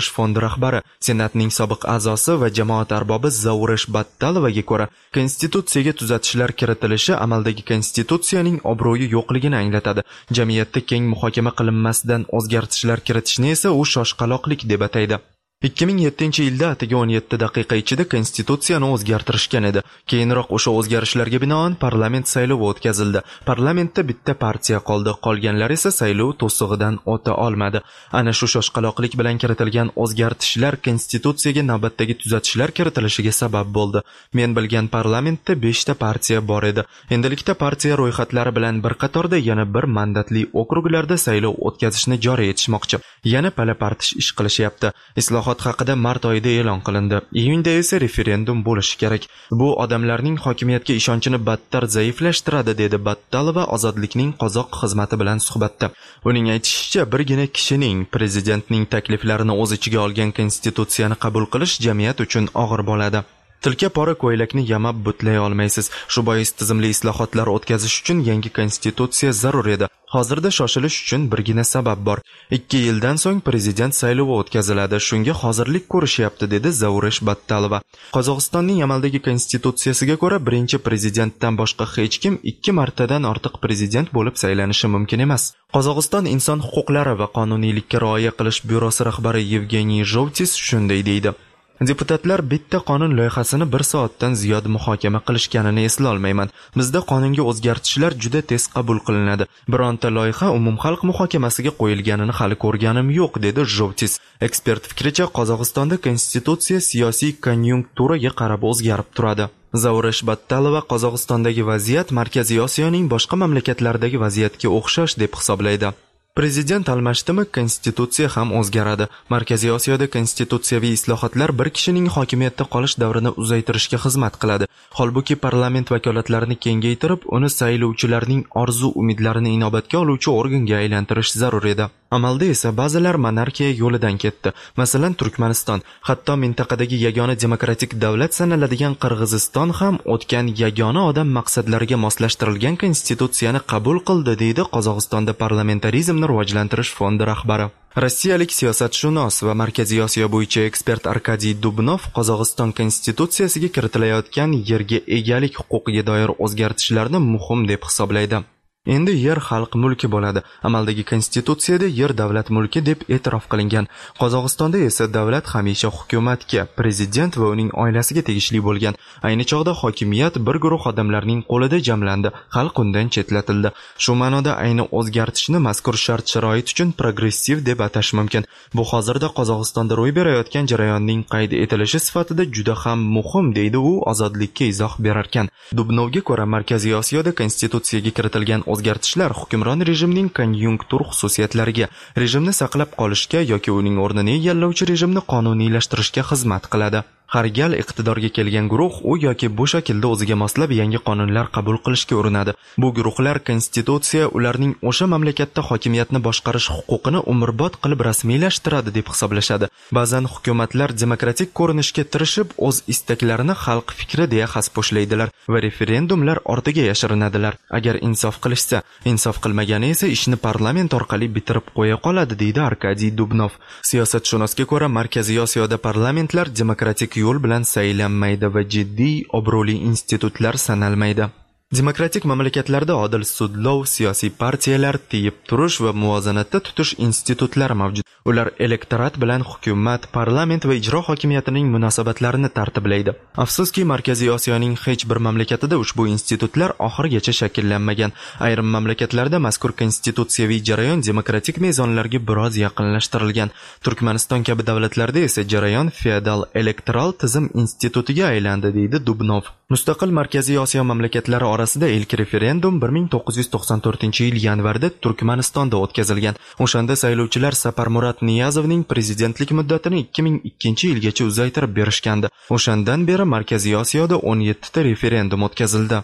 rivojlantirish fondi rahbari, Senatning sobiq a'zosi va jamoat arbobi Zauresh Battalovaga ko'ra, konstitutsiyaga tuzatishlar kiritilishi amaldagi konstitutsiyaning obro'yi yo'qligini anglatadi. Jamiyatda keng muhokama qilinmasdan o'zgartishlar kiritishni esa u shoshqaloqlik deb ataydi. ikki ming yettinchi yilda atigi o'n yetti daqiqa ichida konstitutsiyani o'zgartirishgan edi. Keyinroq o'sha o'zgarishlarga binoan parlament saylovi o'tkazildi. Parlamentda bitta partiya qoldi, qolganlar esa saylov to'sig'idan o'ta olmadi. Ana shu shoshqaloqlik bilan kiritilgan o'zgartishlar konstitutsiyaga navbatdagi tuzatishlar kiritilishiga sabab bo'ldi. Men bilgan parlamentda beshta partiya bor edi. Endilikda partiya ro'yxatlari bilan bir qatorda yana bir mandatli okruglarda saylov o'tkazishni joriy etishmoqchi. Yana pala-partish ish qilishyapti. Islohot haqida mart oyida e'lon qilindi. Iyunda esa referendum bo'lishi kerak. Bu odamlarning hokimiyatga ishonchini battar zaiflashtiradi, dedi Battalova Ozodlikning qozoq xizmati bilan suhbatda. Uning aytishicha, birgina kishining prezidentning takliflarini o'z ichiga olgan konstitutsiyani qabul qilish jamiyat uchun og'ir bo'ladi. Tilka pora ko'ylakni yamab butlay olmaysiz. Shu bois tizimli islohotlar o'tkazish uchun yangi konstitutsiya zarur edi. Hozirda shoshilish uchun birgina sabab bor. ikki yildan so'ng prezident saylovi o'tkaziladi. Shunga hozirlik ko'rishyapti, dedi Zauresh Battalova. Qozog'istonning amaldagi konstitutsiyasiga ko'ra, birinchi prezidentdan boshqa hech kim ikki martadan ortiq prezident bo'lib saylanishi mumkin emas. Qozog'iston inson huquqlari va qonuniylikka rioya qilish byurosi rahbari Yevgeniy Zhovtis shunday deydi. Deputatlar bitta qonun loyihasini bir soatdan ziyod muhokama qilishganini eslolmayman. Bizda qonunga o'zgartishlar juda tez qabul qilinadi. Bironta loyiha umumxalq muhokamasiga qo'yilganini hali ko'rganim yo'q, dedi Zhovtis. Ekspert fikricha, Qozog'istonda konstitutsiya siyosiy konjunkturaga qarab o'zgarib turadi. Zauresh Battalova Qozog'istondagi vaziyat Markaziy Osiyoning boshqa mamlakatlaridagi vaziyatga o'xshash deb hisoblaydi. Prezident almashdimi, konstitutsiya ham o'zgaradi. Markaziy Osiyoda konstitutsiyaviy islohotlar bir kishining hokimiyatda qolish davrini uzaytirishga xizmat qiladi. Holbuki parlament vakolatlarini kengaytirib, uni saylovchilarning orzu-umidlarini inobatga oluvchi organga aylantirish zarur edi. Amalda esa ba'zilar monarxiya yo'lidan ketdi. Masalan, Turkmaniston, hatto mintaqadagi yagona demokratik davlat sanaladigan Qirg'iziston ham o'tgan yagona odam maqsadlariga moslashtirilgan konstitutsiyani qabul qildi, deydi Qozog'istonda parlamentarizmni rivojlantirish fondi rahbari. Rossiyalik siyosatshunos va Markaziy Osiyo bo'yicha ekspert Arkadiy Dubnov Qozog'iston konstitutsiyasiga kiritilayotgan yerga egalik huquqiga doir o'zgartishlarni muhim deb hisoblaydi. Endi yer xalq mulki bo'ladi. Amaldagi konstitutsiyada yer davlat mulki deb e'tirof qilingan. Qozog'istonda esa davlat hamisha hukumatga, prezident va uning oilasiga tegishli bo'lgan. Ayni chog'da hokimiyat bir guruh odamlarning qo'lida jamlandi, xalq undan chetlatildi. Shu ma'noda ayni o'zgartishni mazkur shart-sharoit uchun progressiv deb atash mumkin. Bu hozirda Qozog'istonda ro'y berayotgan jarayonning qayd etilishi sifatida juda ham muhim, deydi u Ozodlikka izoh berarkan. Dubnovga ko'ra, Markaziy Osiyoda konstitutsiyaga kiritilgan o'zgartishlar hukmron rejimning konjunktur xususiyatlariga, rejimni saqlab qolishga yoki uning o'rnini egallovchi rejimni qonuniylashtirishga xizmat qiladi. Har gal iqtidorga kelgan guruh u yoki bu shaklda o'ziga moslab yangi qonunlar qabul qilishga urinadi. Bu guruhlar konstitutsiya ularning o'sha mamlakatda hokimiyatni boshqarish huquqini umrbod qilib rasmiylashtiradi deb hisoblashadi. Ba'zan hukumatlar demokratik ko'rinishga tirishib, o'z istaklarini xalq fikri deya xaspo'shlaydilar va referendumlar ortiga yashirinadilar. Agar insof qilishsa, insof qilmagani esa ishni parlament orqali bitirib qo'ya qoladi, deydi Arkadiy Dubnov. Siyosatshunosga ko'ra, Markaziy Osiyoda parlamentlar demokratik yo'l bilan saylanmaydi va jiddiy obro'li institutlar sanalmaydi. Demokratik mamlakatlarda odil sudlov, siyosiy partiyalar, tiyib turish va muvozanatda tutish institutlari mavjud. Ular elektorat bilan hukumat, parlament va ijro hokimiyatining munosabatlarini tartiblaydi. Afsuski, Markaziy Osiyoning hech bir mamlakatida ushbu institutlar oxirigacha shakllanmagan. Ayrim mamlakatlarda mazkur konstitutsiyaviy jarayon demokratik mezonlarga biroz yaqinlashtirilgan. Turkmaniston kabi davlatlarda esa jarayon feodal elektoral tizim institutiga aylandi, deydi Dubnov. Mustaqil Markaziy Osiyo mamlakatlari orasida ilk referendum bir ming to'qqiz yuz to'qson to'rtinchi yil yanvarda Turkmanistonda o'tkazilgan. O'shanda saylovchilar Saparmurat Niyazovning prezidentlik muddatini ikki ming ikkinchi yilgacha uzaytirib berishgandi. O'shandan beri Markaziy Osiyoda o'n yetti ta referendum o'tkazildi.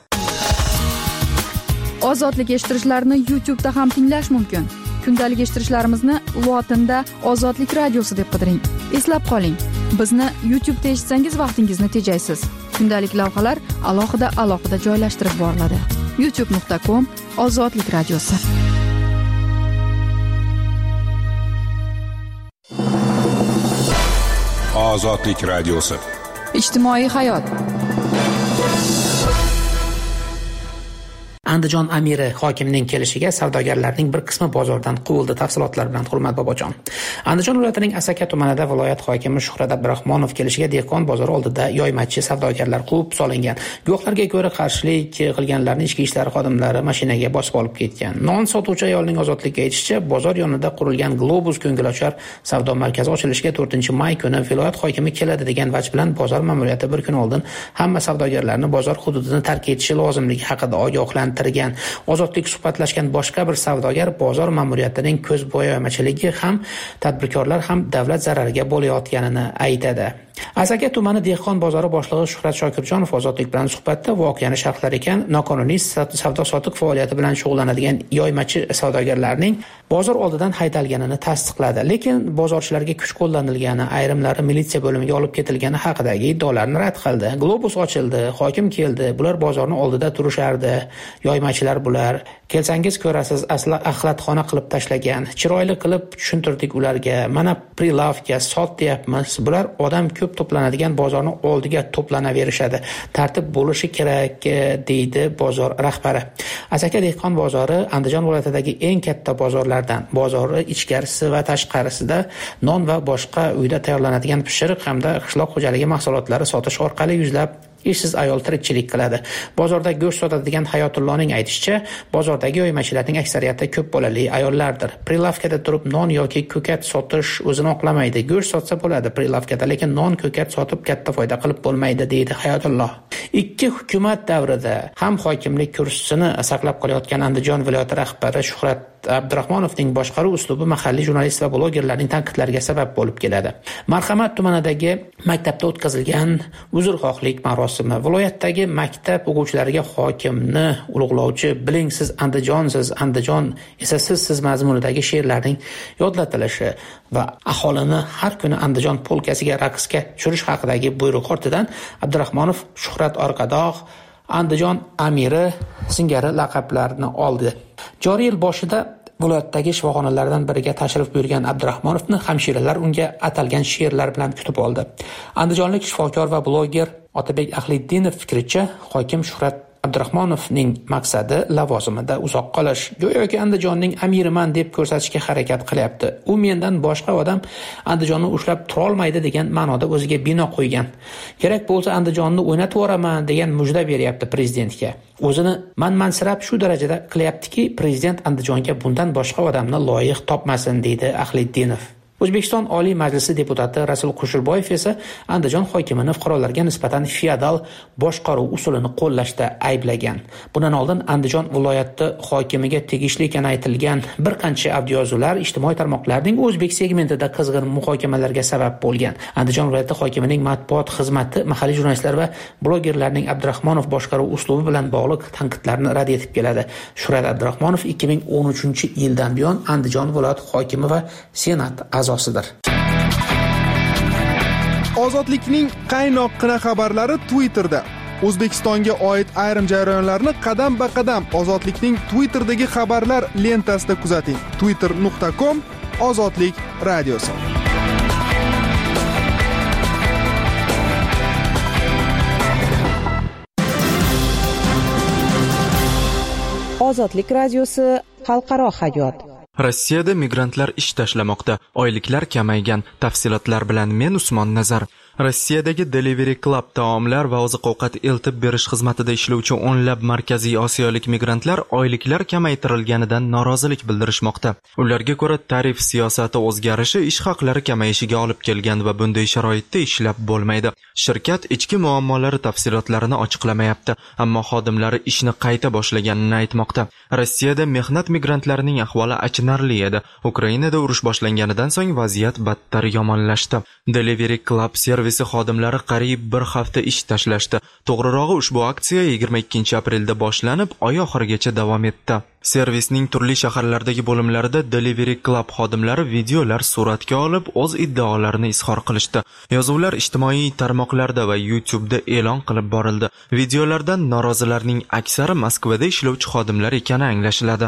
Ozodlik eshittirishlarni YouTube da ham tinglash mumkin. Kundalik eshittirishlarimizni lotinda Ozodlik radiosi deb qidiring. Eslab qoling, bizni YouTube da eshitsangiz vaqtingizni tejaysiz. Kundalik lavhalar alohida alohida joylashtirib boriladi. youtube nuqta com Ozodlik radiosi. Ozodlik radiosi. Ijtimoiy hayot. Andijon amiri hokimining kelishiga savdogarlarning bir qismi bozordan quvildi. Tafsilotlar bilan Hurmat Bobojon. Andijon viloyatining Asaka tumanida viloyat hokimi Shuhrat Abdurahmonov kelishiga dehqon bozori oldida yoymachi savdogarlar quvib solingan. Guvohlarga ko'ra qarshilik qilganlarni ichki ishlar xodimlari mashinaga bosib olib ketgan. Non sotuvchi ayolning ozodlikka aytishicha, bozor yonida qurilgan Globus ko'ngilochar savdo markazi ochilishiga to'rtinchi may kuni viloyat hokimi keladi degan vaj bilan bozor ma'muriyati bir kun oldin hamma savdogarlarni bozor hududini tark etishi lozimligi haqida ogohlantirdi. Ozodlik suhbatlashgan boshqa bir savdogar bozor ma'muriyatining ko'zbo'yamachiligi ham tadbirkorlar ham davlat zarariga bo'layotganini aytadi. Asaka tumani dehqon bozori boshlig'i Shuhrat Shokirjonov Ozodlik bilan suhbatda voqeani sharhlar ekan, noqonuniy savdo-sotiq faoliyati bilan shug'ullanadigan yoymachi savdogarlarning bozor oldidan haydalganini tasdiqladi. Lekin bozorchilarga kuch qo'llanilgani, ayrimlari militsiya bo'limiga olib ketilgani haqidagi iddaolarni rad qildi. Globus ochildi, hokim keldi, bular bozorning oldida turishardi. Yoymachilar bular. Kelsangiz ko'rasiz, asli axlatxona qilib tashlagan. Chiroyli qilib tushuntirdik ularga. Mana prilavka sot deyapmiz. Bular odam ko'p to'planadigan bozorning oldiga to'planaverishadi. Tartib bo'lishi kerak, deydi bozor rahbari. Asaka dehqon bozori Andijon viloyatidagi eng katta bozorlardan. Bozori ichkarisi va tashqarisida non va boshqa uyda tayyorlanadigan pishiriq hamda qishloq xo'jaligi mahsulotlari sotish orqali yuzlab ishsiz ayol tirikchilik qiladi. Bozorda go'sht sotadigan Hayotullohning aytishicha, bozordagi yoymachilarning aksariyati ko'p bolali ayollardir. Prilavkada turib non yoki ko'kat sotish o'zini oqlamaydi. Go'sht sotsa bo'ladi prilavkada, lekin non ko'kat sotib katta foyda qilib bo'lmaydi, deydi Hayotulloh. Ikki hukumat davrida ham hokimlik kursisini saqlab qolayotgan Andijon viloyati rahbari Shuhrat Abdurahmonovning boshqaruv uslubi mahalliy jurnalist va blogerlarning tanqidlariga sabab bo'lib keladi. Marhamat tumanidagi maktabda o'tkazilgan uzrxohlik marosimi, viloyatdagi maktab o'quvchilariga hokimni ulug'lovchi "Biling siz Andijonsiz, Andijon esa sizsiz" mazmunidagi she'rlarning yodlatilishi va aholini har kuni Andijon polkasiga raqsga tushirish haqidagi buyruq ortidan Abdurahmonov Shuhrat Orqadoq Andijon amiri singari laqablarni oldi. Joriy yil boshida viloyatdagi shifoxonalardan biriga tashrif buyurgan Abdurahmonovni hamshiralar unga atalgan she'rlar bilan kutib oldi. Andijonlik shifokor va bloger Otabek Ahliddinov fikricha, hokim Shuhrat Abdurahmonovning maqsadi lavozimida uzoq qolish. Go'yoki Andijonning amiriman deb ko'rsatishga harakat qilyapti. U mendan boshqa odam Andijonni ushlab tura olmaydi degan ma'noda o'ziga bino qo'ygan. Kerak bo'lsa Andijonni o'ynatib yuboraman degan mujda beryapti prezidentga. O'zini manmansirab shu darajada qilyaptiki, prezident Andijonga bundan boshqa odamni loyiq topmasin, deydi Ahliddinov. O'zbekiston Oliy Majlisi deputati Rasul Qushurboyev esa Andijon hokimini fuqarolarga nisbatan feodal boshqaruv usulini qo'llashda ayblagan. Bundan oldin Andijon viloyati hokimiga tegishli ekani aytilgan bir qancha audioyozuvlar ijtimoiy tarmoqlarning o'zbek segmentida qizg'in muhokamalarga sabab bo'lgan. Andijon viloyati hokimining matbuot xizmati mahalliy jurnalistlar va blogerlarning Abdurahmonov boshqaruv uslubi bilan bog'liq tanqidlarni rad etib keladi. Shuhrat Abdurahmonov ikki ming o'n uchinchi yildan buyon Andijon viloyati hokimi va senat a'zosi Ozodlikning qaynoqqina xabarlari Twitterda. O'zbekistonga oid ayrim jarayonlarni qadam-ba-qadam Ozodlikning Twitter'dagi xabarlar lentasida kuzating. twitter nuqta com Ozodlik radiosi. Ozodlik radiosi xalqaro hayot. Rossiyada migrantlar ish tashlamoqda, oyliklar kamaygan. Tafsilotlar bilan men Usmon Nazar. Rossiyadagi Delivery Club taomlar va oziq-ovqat eltib berish xizmatida ishlovchi o'nlab markaziy osiyolik migrantlar oyliklar kamaytirilganidan norozilik bildirishmoqda. Ularga ko'ra, tarif siyosati o'zgarishi ish haqlari kamayishiga olib kelgan va bunday sharoitda ishlab bo'lmaydi. Shirkat ichki muammolari tafsilotlarini ochiqlamayapti, ammo xodimlari ishni qayta boshlaganini aytmoqda. Rossiyada mehnat migrantlarining ahvoli achinarli edi. Ukrainada urush boshlanganidan so'ng vaziyat battar yomonlashdi. Delivery Club servisi xodimlari qariyb bir hafta ish tashlashdi. To'g'rirog'i, ushbu aksiya yigirma ikkinchi aprelda boshlanib, oy oxirigacha davom etdi. Servisning turli shaharlardagi bo'limlarida Delivery Club xodimlari videolar suratga olib, o'z iddaolarini izhor qilishdi. Yozuvlar ijtimoiy tarmoqlarda va YouTube'da e'lon qilib borildi. Videolardan norozilarning aksari Moskvada ishlovchi xodimlar ekani anglashiladi.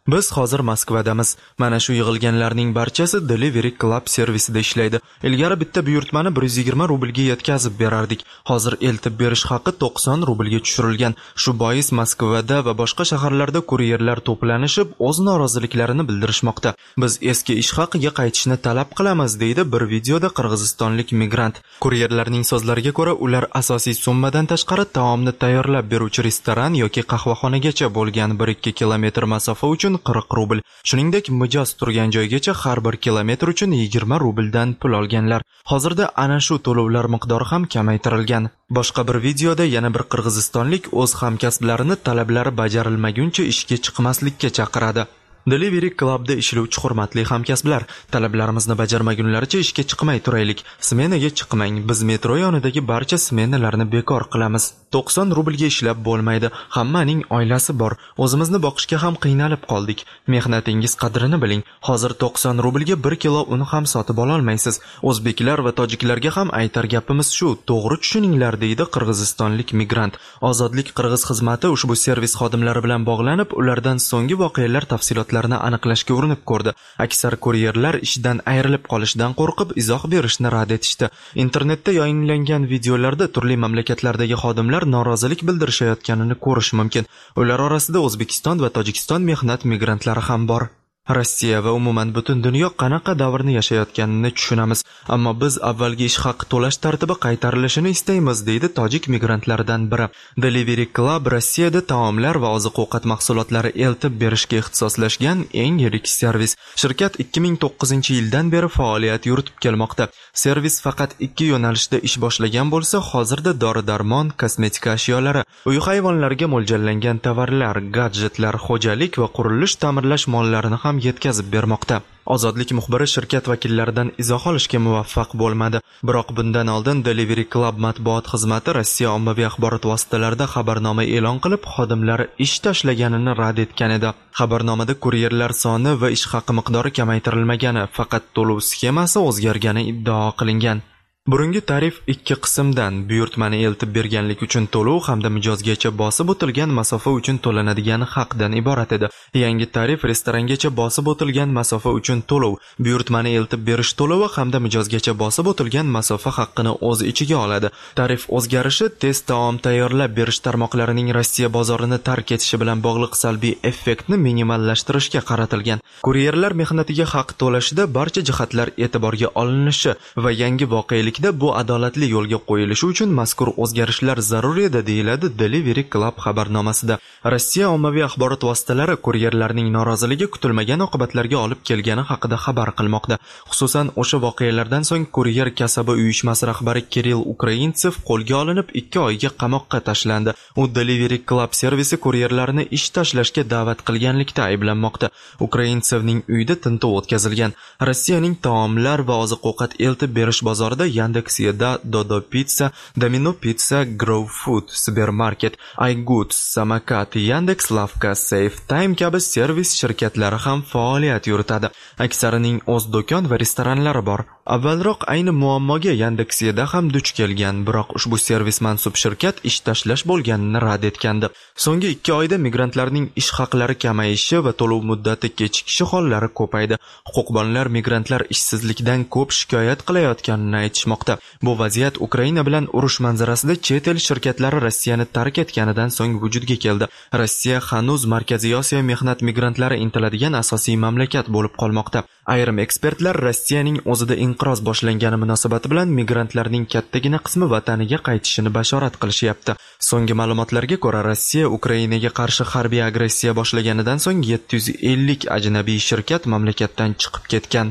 Biz hozir Moskvadamiz. Mana shu yig'ilganlarning barchasi Delivery Club servisida ishlaydi. Ilgari bitta buyurtmani bir yuz yigirma rublga yetkazib berardik. Hozir eltib berish haqi to'qson rublga tushirilgan. Shu bois Moskvada va boshqa shaharlarda kuryerlar to'planishib, o'z noroziliklarini bildirishmoqda. Biz eski ish haqiga qaytishni talab qilamiz, deydi bir videoda qirg'izistonlik migrant. Kuryerlarning so'zlariga ko'ra, ular asosiy summadan tashqari taomni tayyorlab beruvchi restoran yoki qahvaxonagacha bo'lgan bir ikki kilometr masofa uchun qirq rubl. Shuningdek, mijoz turgan joygacha har bir kilometr uchun yigirma rubldan pul olganlar. Hozirda ana shu to'lovlar miqdori ham kamaytirilgan. Boshqa bir videoda yana bir qirg'izistonlik o'z hamkasblarini talablari bajarilmaguncha ishga chiqmaslikka chaqiradi. Delivery Clubda ishlovchi hurmatli hamkasblar, talablarimizni bajarmagunlaricha ishga chiqmay turaylik. Smenaga chiqmang. Biz metro yonidagi barcha smenalarni bekor qilamiz. to'qson rublga ishlab bo'lmaydi. Hammaning oilasi bor. O'zimizni boqishga ham qiynalib qoldik. Mehnatingiz qadrini biling. Hozir to'qson rublga bir kilo un ham sotib ola olmaysiz. O'zbeklar va tojiklarga ham aytar gapimiz shu. To'g'ri tushuninglar, deydi qirg'izistonlik migrant. Ozodlik Qirg'iz xizmati ushbu servis xodimlari bilan bog'lanib, ulardan so'nggi voqealar tafsilotlarini aniqlashga urinib ko'rdi. Aksar kuryerlar ishdan ayrilib qolishdan qo'rqib izoh berishni rad etishdi. Internetda yayinlangan videolarda turli mamlakatlardagi xodimlar norozilik bildirishayotganini ko'rish mumkin. Ular orasida O'zbekiston va Tojikiston mehnat migrantlari ham bor. Rossiya va umuman butun dunyo qanaqa davrni yashayotganini tushunamiz, ammo biz avvalgi ish haqi to'lash tartibi qaytarilishini istaymiz, deydi tojik migrantlaridan biri. Delivery Club Rossiyada taomlar va oziq-ovqat mahsulotlari eltib berishga ixtisoslashgan eng yirik servis. Shirkat ikki ming to'qqizinchi yildan beri faoliyat yuritib kelmoqda. Servis faqat ikki yo'nalishda ish boshlagan bo'lsa, hozirda dori-darmon, kosmetika ashyolari, uy hayvonlariga mo'ljallangan tovarlar, gadjetlar, xo'jalik va qurilish ta'mirlash mollarini ham yetkazib bermoqda. Ozodlik muxbiri shirkat vakillaridan izoh olishga muvaffaq bo'lmadi. Biroq bundan oldin Delivery Club matbuot xizmati Rossiya ommaviy axborot vositalarida xabarnoma e'lon qilib, xodimlari ish tashlaganini rad etgan edi. Xabarnomada kuryerlar soni va ish haqi miqdori kamaytirilmagani, faqat to'lov sxemasi o'zgargani iddao qilingan. Burungi tarif ikki qismdan buyurtmani eltib berganlik uchun to'lov hamda mijozgacha bosib o'tilgan masofa uchun to'lanadigan haqdan iborat edi. Yangi tarif restorangacha bosib o'tilgan masofa uchun to'lov, buyurtmani eltib berish to'lovi hamda mijozgacha bosib o'tilgan masofa haqqini o'z ichiga oladi. Tarif o'zgarishi tez taom tayyorlab berish tarmoqlarining Rossiya bozorini tark etishi bilan bog'liq salbiy effektni minimallashtirishga qaratilgan. Kuryerlar mehnatiga haq to'lashida barcha jihatlar e'tiborga olinishi va yangi voqelik bu adolatli yo'lga qo'yilishi uchun mazkur o'zgarishlar zarur edi, deyiladi Delivery Club xabarnomasida. Rossiya ommaviy axborot vositalari kuryerlarning noroziligi kutilmagan oqibatlarga olib kelgani haqida xabar qilmoqda. Xususan, o'sha voqealardan so'ng kuryer kasaba uyushmasi rahbari Kirill Ukraintsev qo'lga olinib, ikki oyga qamoqqa tashlandi. U Delivery Club servisi kuryerlarini ish tashlashga da'vat qilganlikda ayblanmoqda. Ukraintsevning uyida tintuv o'tkazilgan. Rossiyaning taomlar va oziq-ovqat eltib berish bozorida Yandex Yeda, Dodo Pizza, Domino Pizza, Grow Food, Supermarket, iGoods, Samokat, Yandex Lavka, Safe Time kabi servis shirkatlari ham faoliyat yuritadi. Aksarining o'z do'kon va restoranlari bor. Avvalroq ayni muammoga Yandex Yeda ham duch kelgan, biroq ushbu servis mansub shirkat ish tashlash bo'lganini rad etgandi. So'nggi ikki oyda migrantlarning ish haqlari kamayishi va to'lov muddati kechikishi hollari ko'paydi. Huquqbonlar migrantlar ishsizlikdan ko'p shikoyat qilayotganini aytishmoqda. Bu vaziyat Ukraina bilan urush manzarasida chet el shirkatlari Rossiyani tark etganidan so'ng vujudga keldi. Rossiya hanuz Markaziy Osiyo mehnat migrantlari intiladigan asosiy mamlakat bo'lib qolmoqda. Ayrim ekspertlar Rossiyaning o'zida inqiroz boshlangani munosabati bilan migrantlarning kattagina qismi vataniga qaytishini bashorat qilishyapti. So'nggi ma'lumotlarga ko'ra, Rossiya Ukrainaga qarshi harbiy agressiya boshlaganidan so'ng yetti yuz ellik ajnabiy shirkat mamlakatdan chiqib ketgan.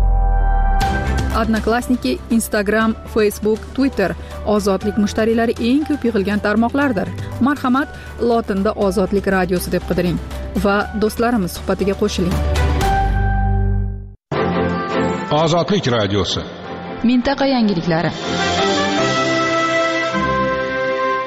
Odnoklassniki, Instagram, Facebook, Twitter ozodlik mushtariylari eng ko'p yig'ilgan tarmoqlardir. Marhamat, lotinda Ozodlik radiosi deb qidiring va do'stlarimiz suhbatiga qo'shiling. Ozodlik radiosi. Mintaqa yangiliklari.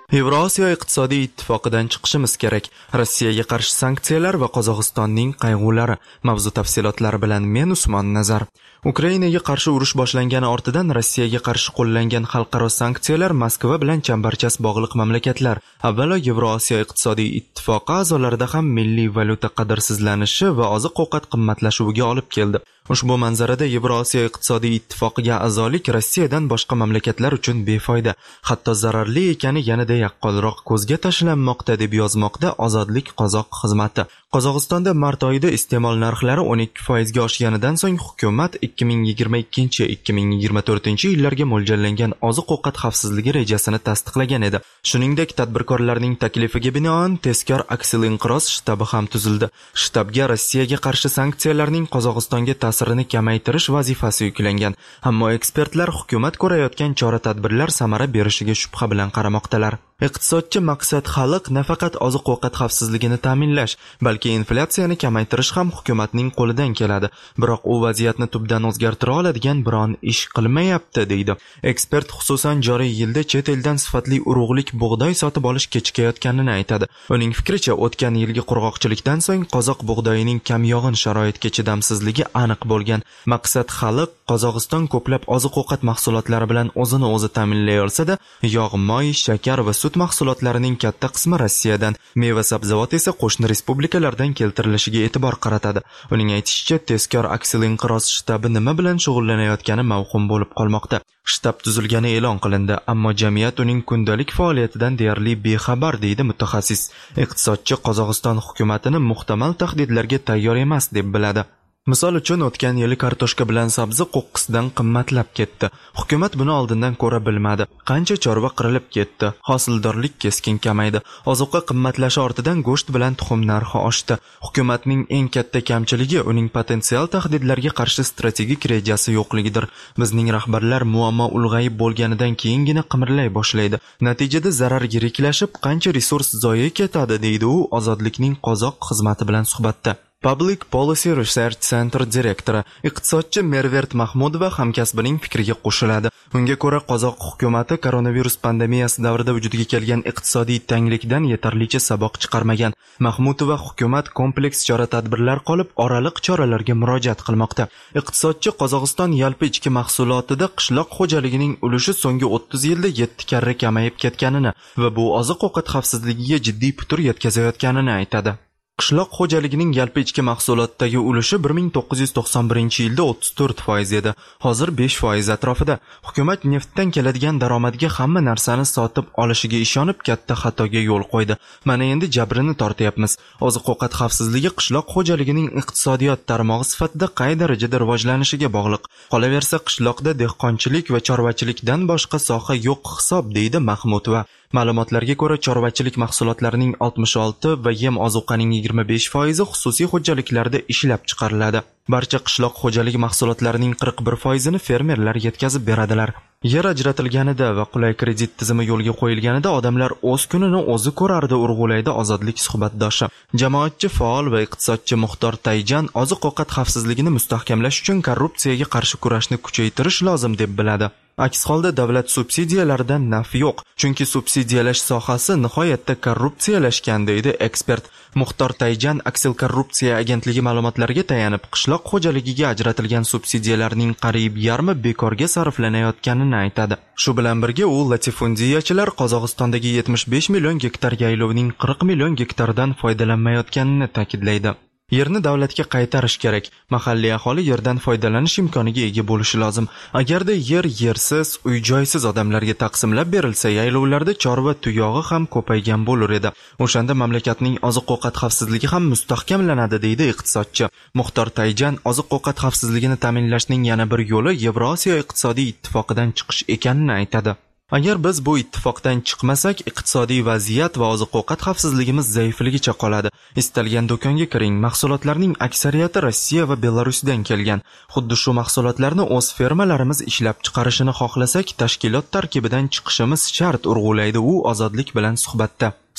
Yevrosiyo iqtisodiy ittifoqidan chiqishimiz kerak. Rossiyaga qarshi sanksiyalar va Qozog'istonning qayg'ulari. Mavzu tafsilotlari bilan men Usmon Nazar. Ukrainaga qarshi urush boshlangani ortidan Rossiyaga qarshi qo'llangan xalqaro sanksiyalar Moskva bilan chambarchas bog'liq mamlakatlar, avvalo Yevrosiyo iqtisodiy ittifoqi a'zolarida ham milliy valyuta qadrsizlanishi va oziq-ovqat qimmatlashuviga olib keldi. Ushbu manzarada Yevrosiyo iqtisodiy ittifoqiga a'zolik Rossiyadan boshqa mamlakatlar uchun befoyda, hatto zararli ekani yanada yaqqolroq ko'zga tashlanmoqda deb yozmoqda Ozodlik qozoq xizmati. Qozog'istonda mart oyida iste'mol narxlari o'n ikki foizga oshganidan so'ng hukumat ikki ming yigirma ikkinchi - ikki ming yigirma to'rtinchi yillarga mo'ljallangan oziq-ovqat xavfsizligi rejasini tasdiqlagan edi. Shuningdek, tadbirkorlarning taklifiga binoan tezkor aksil-inqiroz shtabi ham tuzildi. Shtabga Rossiyaga qarshi sanksiyalarning Qozog'istonga ta'sirini kamaytirish vazifasi yuklangan. Ammo ekspertlar hukumat ko'rayotgan chora-tadbirlar samara berishiga shubha bilan qaramoqdalar. Iqtisodchi maqsad xalq nafaqat oziq-ovqat xavfsizligini ta'minlash, balki inflyatsiyani kamaytirish ham hukumatning qo'lidan keladi. Biroq u vaziyatni tubdan o'zgartira oladigan biron ish qilmayapti, deydi. Ekspert xususan joriy yilda chet eldan sifatli urug'lik bug'doy sotib olish kechikayotganini aytadi. Uning fikricha, o'tgan yilgi qurg'oqchilikdan so'ng qozoq bug'doyining kamyog'in sharoitga chidamsizligi aniq bo'lgan. Maqsad xalq Qozog'iston ko'plab oziq-ovqat mahsulotlari bilan o'zini o'zi ta'minlay olsa-da, yog', moy, shakar va sut mahsulotlarining katta qismi Rossiyadan, meva-sabzavot esa qo'shni respublikalardan keltirilishiga e'tibor qaratadi. Uning aytishicha, tezkor aksil-inqiroz shtabi nima bilan shug'ullanayotgani mavhum bo'lib qolmoqda. Shtab tuzilgani e'lon qilindi, ammo jamiyat uning kundalik faoliyatidan deyarli bexabar, deydi mutaxassis. Iqtisodchi Qozog'iston hukumatini muhtamal tahdidlarga tayyor emas deb biladi. Misol uchun, o'tgan yili kartoshka bilan sabzi qo'qqisdan qimmatlab ketdi. Hukumat buni oldindan ko'ra bilmadi. Qancha chorva qirilib ketdi. Hosildorlik keskin kamaydi. Ozuqa qimmatlashi ortidan go'sht bilan tuxum narxi oshdi. Hukumatning eng katta kamchiligi uning potensial tahdidlarga qarshi strategik rejasi yo'qligidir. Bizning rahbarlar muammo ulg'ayib bo'lganidan keyingina qimirlay boshlaydi. Natijada zarar yiriklashib, qancha resurs zoye ketadi, deydi u Ozodlikning qozoq xizmati bilan suhbatda. Public Policy Research Center direktori, iqtisodchi Mervert Mahmudova hamkasbining fikriga qo'shiladi. Unga ko'ra, qozoq hukumati koronavirus pandemiyasi davrida vujudga kelgan iqtisodiy tanglikdan yetarlicha saboq chiqarmagan. Mahmudova hukumat kompleks chora-tadbirlar qolib, oraliq choralarga murojaat qilmoqda. Iqtisodchi Qozog'iston yalpi ichki mahsulotida qishloq xo'jaligining ulushi so'nggi o'ttiz yilda yetti karra kamayib ketganini va bu oziq-ovqat xavfsizligiga jiddiy putur yetkazayotganini aytadi. Qishloq xo'jaligining yalpi ichki mahsulotdagi ulushi bir ming to'qqiz yuz to'qson birinchi yilda o'ttiz to'rt foiz edi. Hozir besh foiz atrofida. Hukumat neftdan keladigan daromadga hamma narsani sotib olishiga ishonib katta xatoga yo'l qo'ydi. Mana endi jabrini tortyapmiz. Oziq-ovqat xavfsizligi qishloq xo'jaligining iqtisodiyot tarmog'i sifatida qay darajada rivojlanishiga bog'liq. Qolaversa, qishloqda dehqonchilik va chorvachilikdan boshqa soha yo'q hisob, deydi Mahmudova. Ma'lumotlarga ko'ra, chorvachilik mahsulotlarining oltmish olti va yem ozuqaning yigirma besh foizi xususiy xo'jaliklarda ishlab chiqariladi. Barcha qishloq xo'jaligi mahsulotlarining qirq bir foizini fermerlar yetkazib beradilar. Yer ajratilganida va qulay kredit tizimi yo'lga qo'yilganida odamlar o'z kunini o'zi ko'rardi, urg'ulaydi Ozodlik suhbatdoshi. Jamoatchi faol va iqtisodchi Muxtor Tayjan oziq-ovqat xavfsizligini mustahkamlash uchun korrupsiyaga qarshi kurashni kuchaytirish lozim deb biladi. Aks holda davlat subsidiyalaridan naf yo'q, chunki subsidiyalash sohasi nihoyatda korrupsiyalashgan, deydi ekspert. Muxtor Tayjan Aksil korrupsiya agentligi ma'lumotlariga tayanib, qishloq xo'jaligiga ajratilgan subsidiyalarning qariyb yarmi bekorga sarflanayotganini aytadi. Shu bilan birga u latifundiyachilar Qozog'istondagi yetmish besh million gektar yaylovning qirq million gektardan foydalanmayotganini ta'kidlaydi. Yerni davlatga qaytarish kerak. Mahalliy aholi yerdan foydalanish imkoniga ega bo'lishi lozim. Agarda yer yersiz, uy-joysiz odamlarga taqsimlab berilsa, yaylovlarda chorva tuyog'i ham ko'paygan bo'lar edi. O'shanda mamlakatning oziq-ovqat xavfsizligi ham mustahkamlanadi, deydi iqtisodchi. Muxtor Tayjan oziq-ovqat xavfsizligini ta'minlashning yana bir yo'li Yevrosiyo iqtisodiy ittifoqidan chiqish ekanini aytadi. Agar biz bu ittifoqdan chiqmasak, iqtisodiy vaziyat va oziq-ovqat xavfsizligimiz zaifligicha qoladi. Istalgan do'konga kiring, mahsulotlarning aksariyati Rossiya va Belarusdan kelgan. Xuddi shu mahsulotlarni o'z fermalarimiz ishlab chiqarishini xohlasak, tashkilot tarkibidan chiqishimiz shart, urg'ulaydi u Ozodlik bilan suhbatda.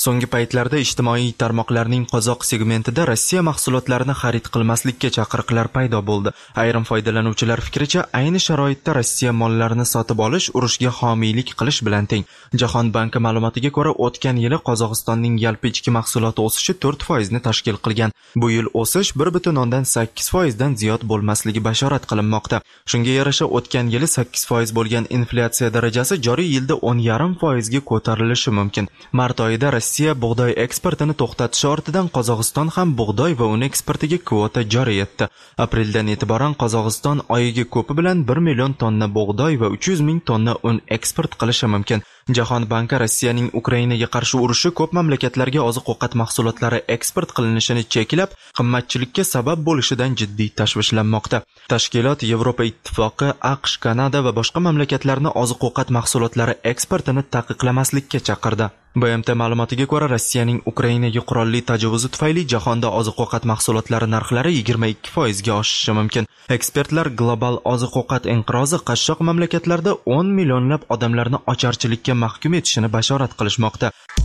So'nggi paytlarda ijtimoiy tarmoqlarning qozoq segmentida Rossiya mahsulotlarini xarid qilmaslikka chaqiriqlar paydo bo'ldi. Ayrim foydalanuvchilar fikricha, ayni sharoitda Rossiya mollarini sotib olish urushga homiylik qilish bilan teng. Jahon banki ma'lumotiga ko'ra, o'tgan yili Qozog'istonning yalpi ichki mahsuloti o'sishi to'rt foiz ni tashkil qilgan. Bu yil o'sish bir butun o'ndan sakkiz foiz dan ziyod bo'lmasligi bashorat qilinmoqda. Shunga yarasha o'tgan yili sakkiz foiz bo'lgan inflyatsiya darajasi joriy yilda o'n yarim foiz ga ko'tarilishi mumkin. Mart oyida Rossiya bug'doy eksportini to'xtatishi ortidan Qozog'iston ham bug'doy va un eksportiga kvota joriy etdi. Apreldan e'tiboran Qozog'iston oyiga ko'pi bilan bir million tonna bug'doy va uch yuz ming tonna un eksport qilishi mumkin. Jahon banki Rossiyaning Ukrainaga qarshi urushi ko'p mamlakatlarga oziq-ovqat mahsulotlari eksport qilinishini cheklab, qimmatchilikka sabab bo'lishidan jiddiy tashvishlanmoqda. Tashkilot Yevropa Ittifoqi, AQSh, Kanada va boshqa mamlakatlarni oziq-ovqat mahsulotlari eksportini taqiqlamaslikka chaqirdi. B M T ma'lumotiga ko'ra, Rossiyaning Ukrainaga qurolli tajovuzi tufayli jahonda oziq-ovqat mahsulotlari narxlari yigirma ikki foiz ga oshishi mumkin. Ekspertlar global oziq-ovqat inqirozi qashshoq mamlakatlarda o'n millionlab odamlarni ocharchilikka mahkum etishini bashorat qilishmoqda.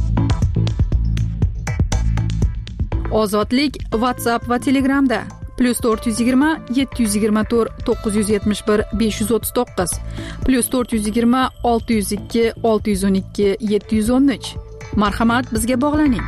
Ozodlik WhatsApp va Telegramda plus to'rt yuz yigirma yetti yuz yigirma to'rt to'qqiz yuz yetmish bir besh yuz o'ttiz to'qqiz plus to'rt yuz yigirma olti yuz ikki olti yuz o'n ikki yetti yuz o'n uch. Marhamat, bizga bog'laning.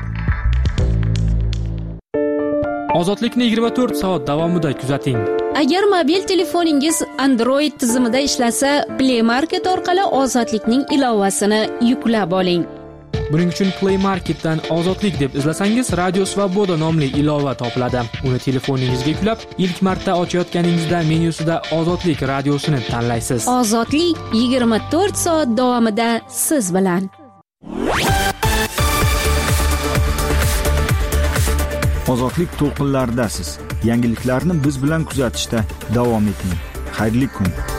Ozodlikni yigirma to'rt soat davomida kuzating. Agar mobil telefoningiz Android tizimida ishlasa, Play Market orqali Ozodlikning ilovasini yuklab oling. Buning uchun Play Marketdan Ozodlik deb izlasangiz, Radio Svoboda nomli ilova topiladi. Uni telefoningizga yuklab, ilk marta ochayotganingizda menyusida Ozodlik radiosini tanlaysiz. Ozodlik yigirma to'rt soat davomida siz bilan. Ozodlik to'lqinlaridasiz. Yangiliklarni biz bilan kuzatishda davom eting. Xayrli kun.